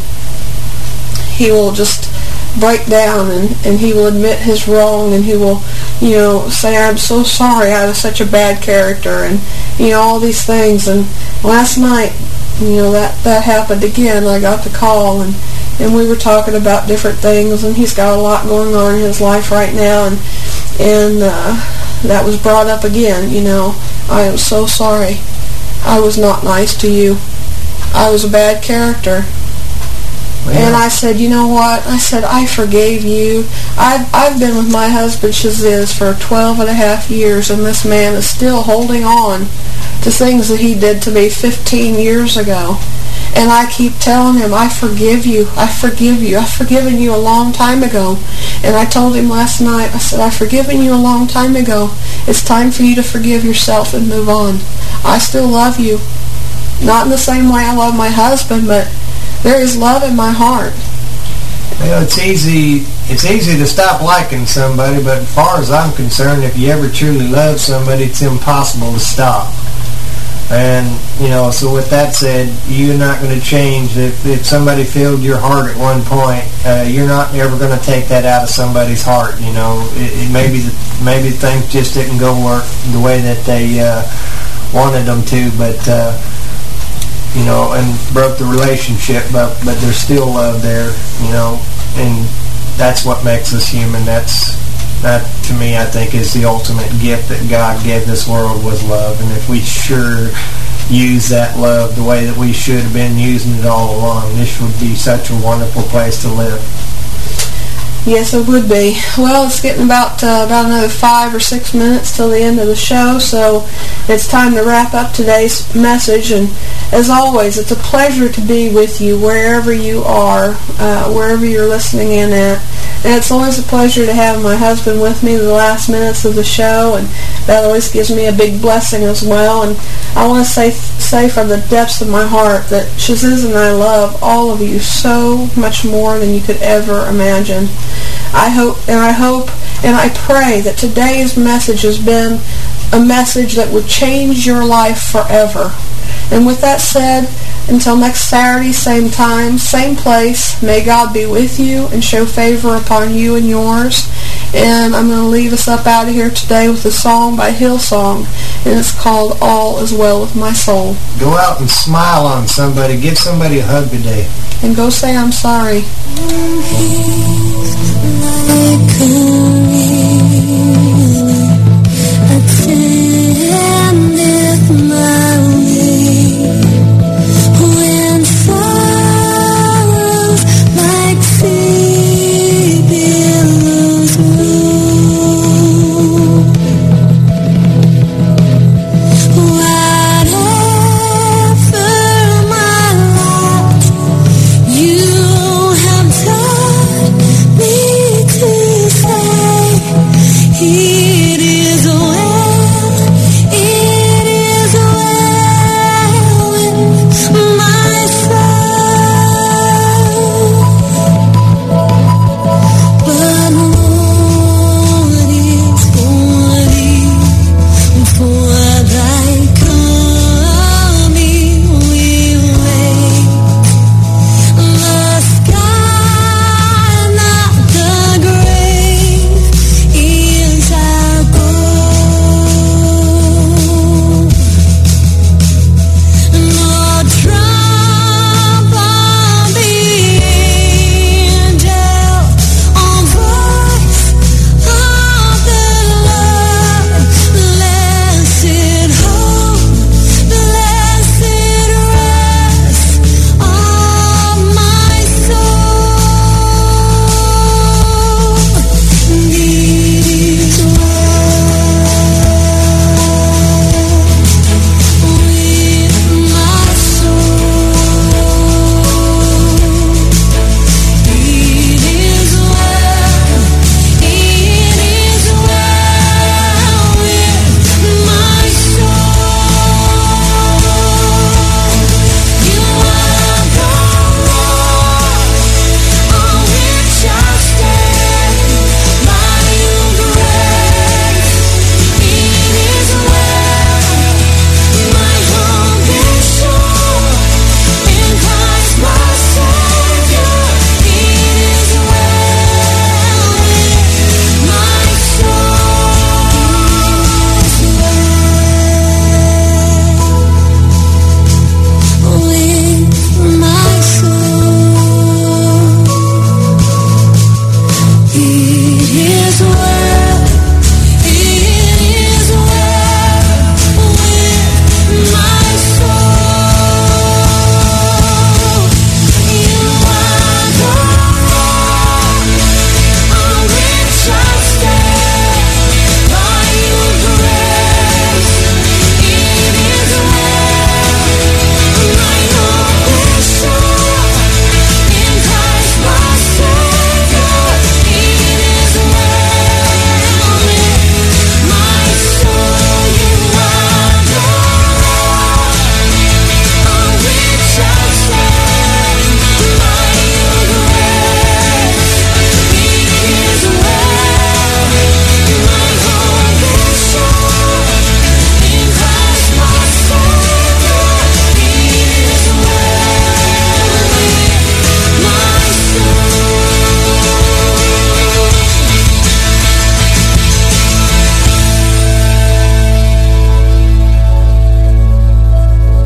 [SPEAKER 4] he will just break down, and, and he will admit his wrong, and he will, you know, say, I'm so sorry, I was such a bad character, and, you know, all these things. And last night, you know, that, that happened again. I got the call, and, and we were talking about different things, and he's got a lot going on in his life right now, and, and uh, that was brought up again. You know, I am so sorry. I was not nice to you. I was a bad character.
[SPEAKER 5] Well,
[SPEAKER 4] and I said, you know what? I said, I forgave you. I've, I've been with my husband, Shaziz, for twelve and a half years, and this man is still holding on to things that he did to me fifteen years ago. And I keep telling him, I forgive you, I forgive you, I've forgiven you a long time ago. And I told him last night, I said, I've forgiven you a long time ago. It's time for you to forgive yourself and move on. I still love you. Not in the same way I love my husband, but there is love in my heart.
[SPEAKER 5] Well, it's easy it's easy to stop liking somebody, but as far as I'm concerned, if you ever truly love somebody, it's impossible to stop. And, you know, so with that said, you're not going to change. If, if somebody filled your heart at one point, uh, you're not ever going to take that out of somebody's heart, you know. It, it maybe, the, maybe things just didn't go work the way that they uh, wanted them to, but, uh, you know, and broke the relationship, but, but there's still love there, you know, and that's what makes us human. That's... That, to me, I think, is the ultimate gift that God gave this world, was love. And if we sure use that love the way that we should have been using it all along, this would be such a wonderful place to live.
[SPEAKER 4] Yes, it would be. Well, it's getting about uh, about another five or six minutes till the end of the show, so it's time to wrap up today's message. And as always, it's a pleasure to be with you wherever you are, uh, wherever you're listening in at. And it's always a pleasure to have my husband with me the last minutes of the show, and that always gives me a big blessing as well. And I want to say say from the depths of my heart that Shaziz and I love all of you so much more than you could ever imagine. I hope and I hope and I pray that today's message has been a message that would change your life forever. And with that said, until next Saturday, same time, same place, may God be with you and show favor upon you and yours. And I'm going to leave us up out of here today with a song by Hillsong, and it's called All Is Well With My Soul.
[SPEAKER 5] Go out and smile on somebody. Give somebody a hug today.
[SPEAKER 4] And go say I'm sorry.
[SPEAKER 2] Like a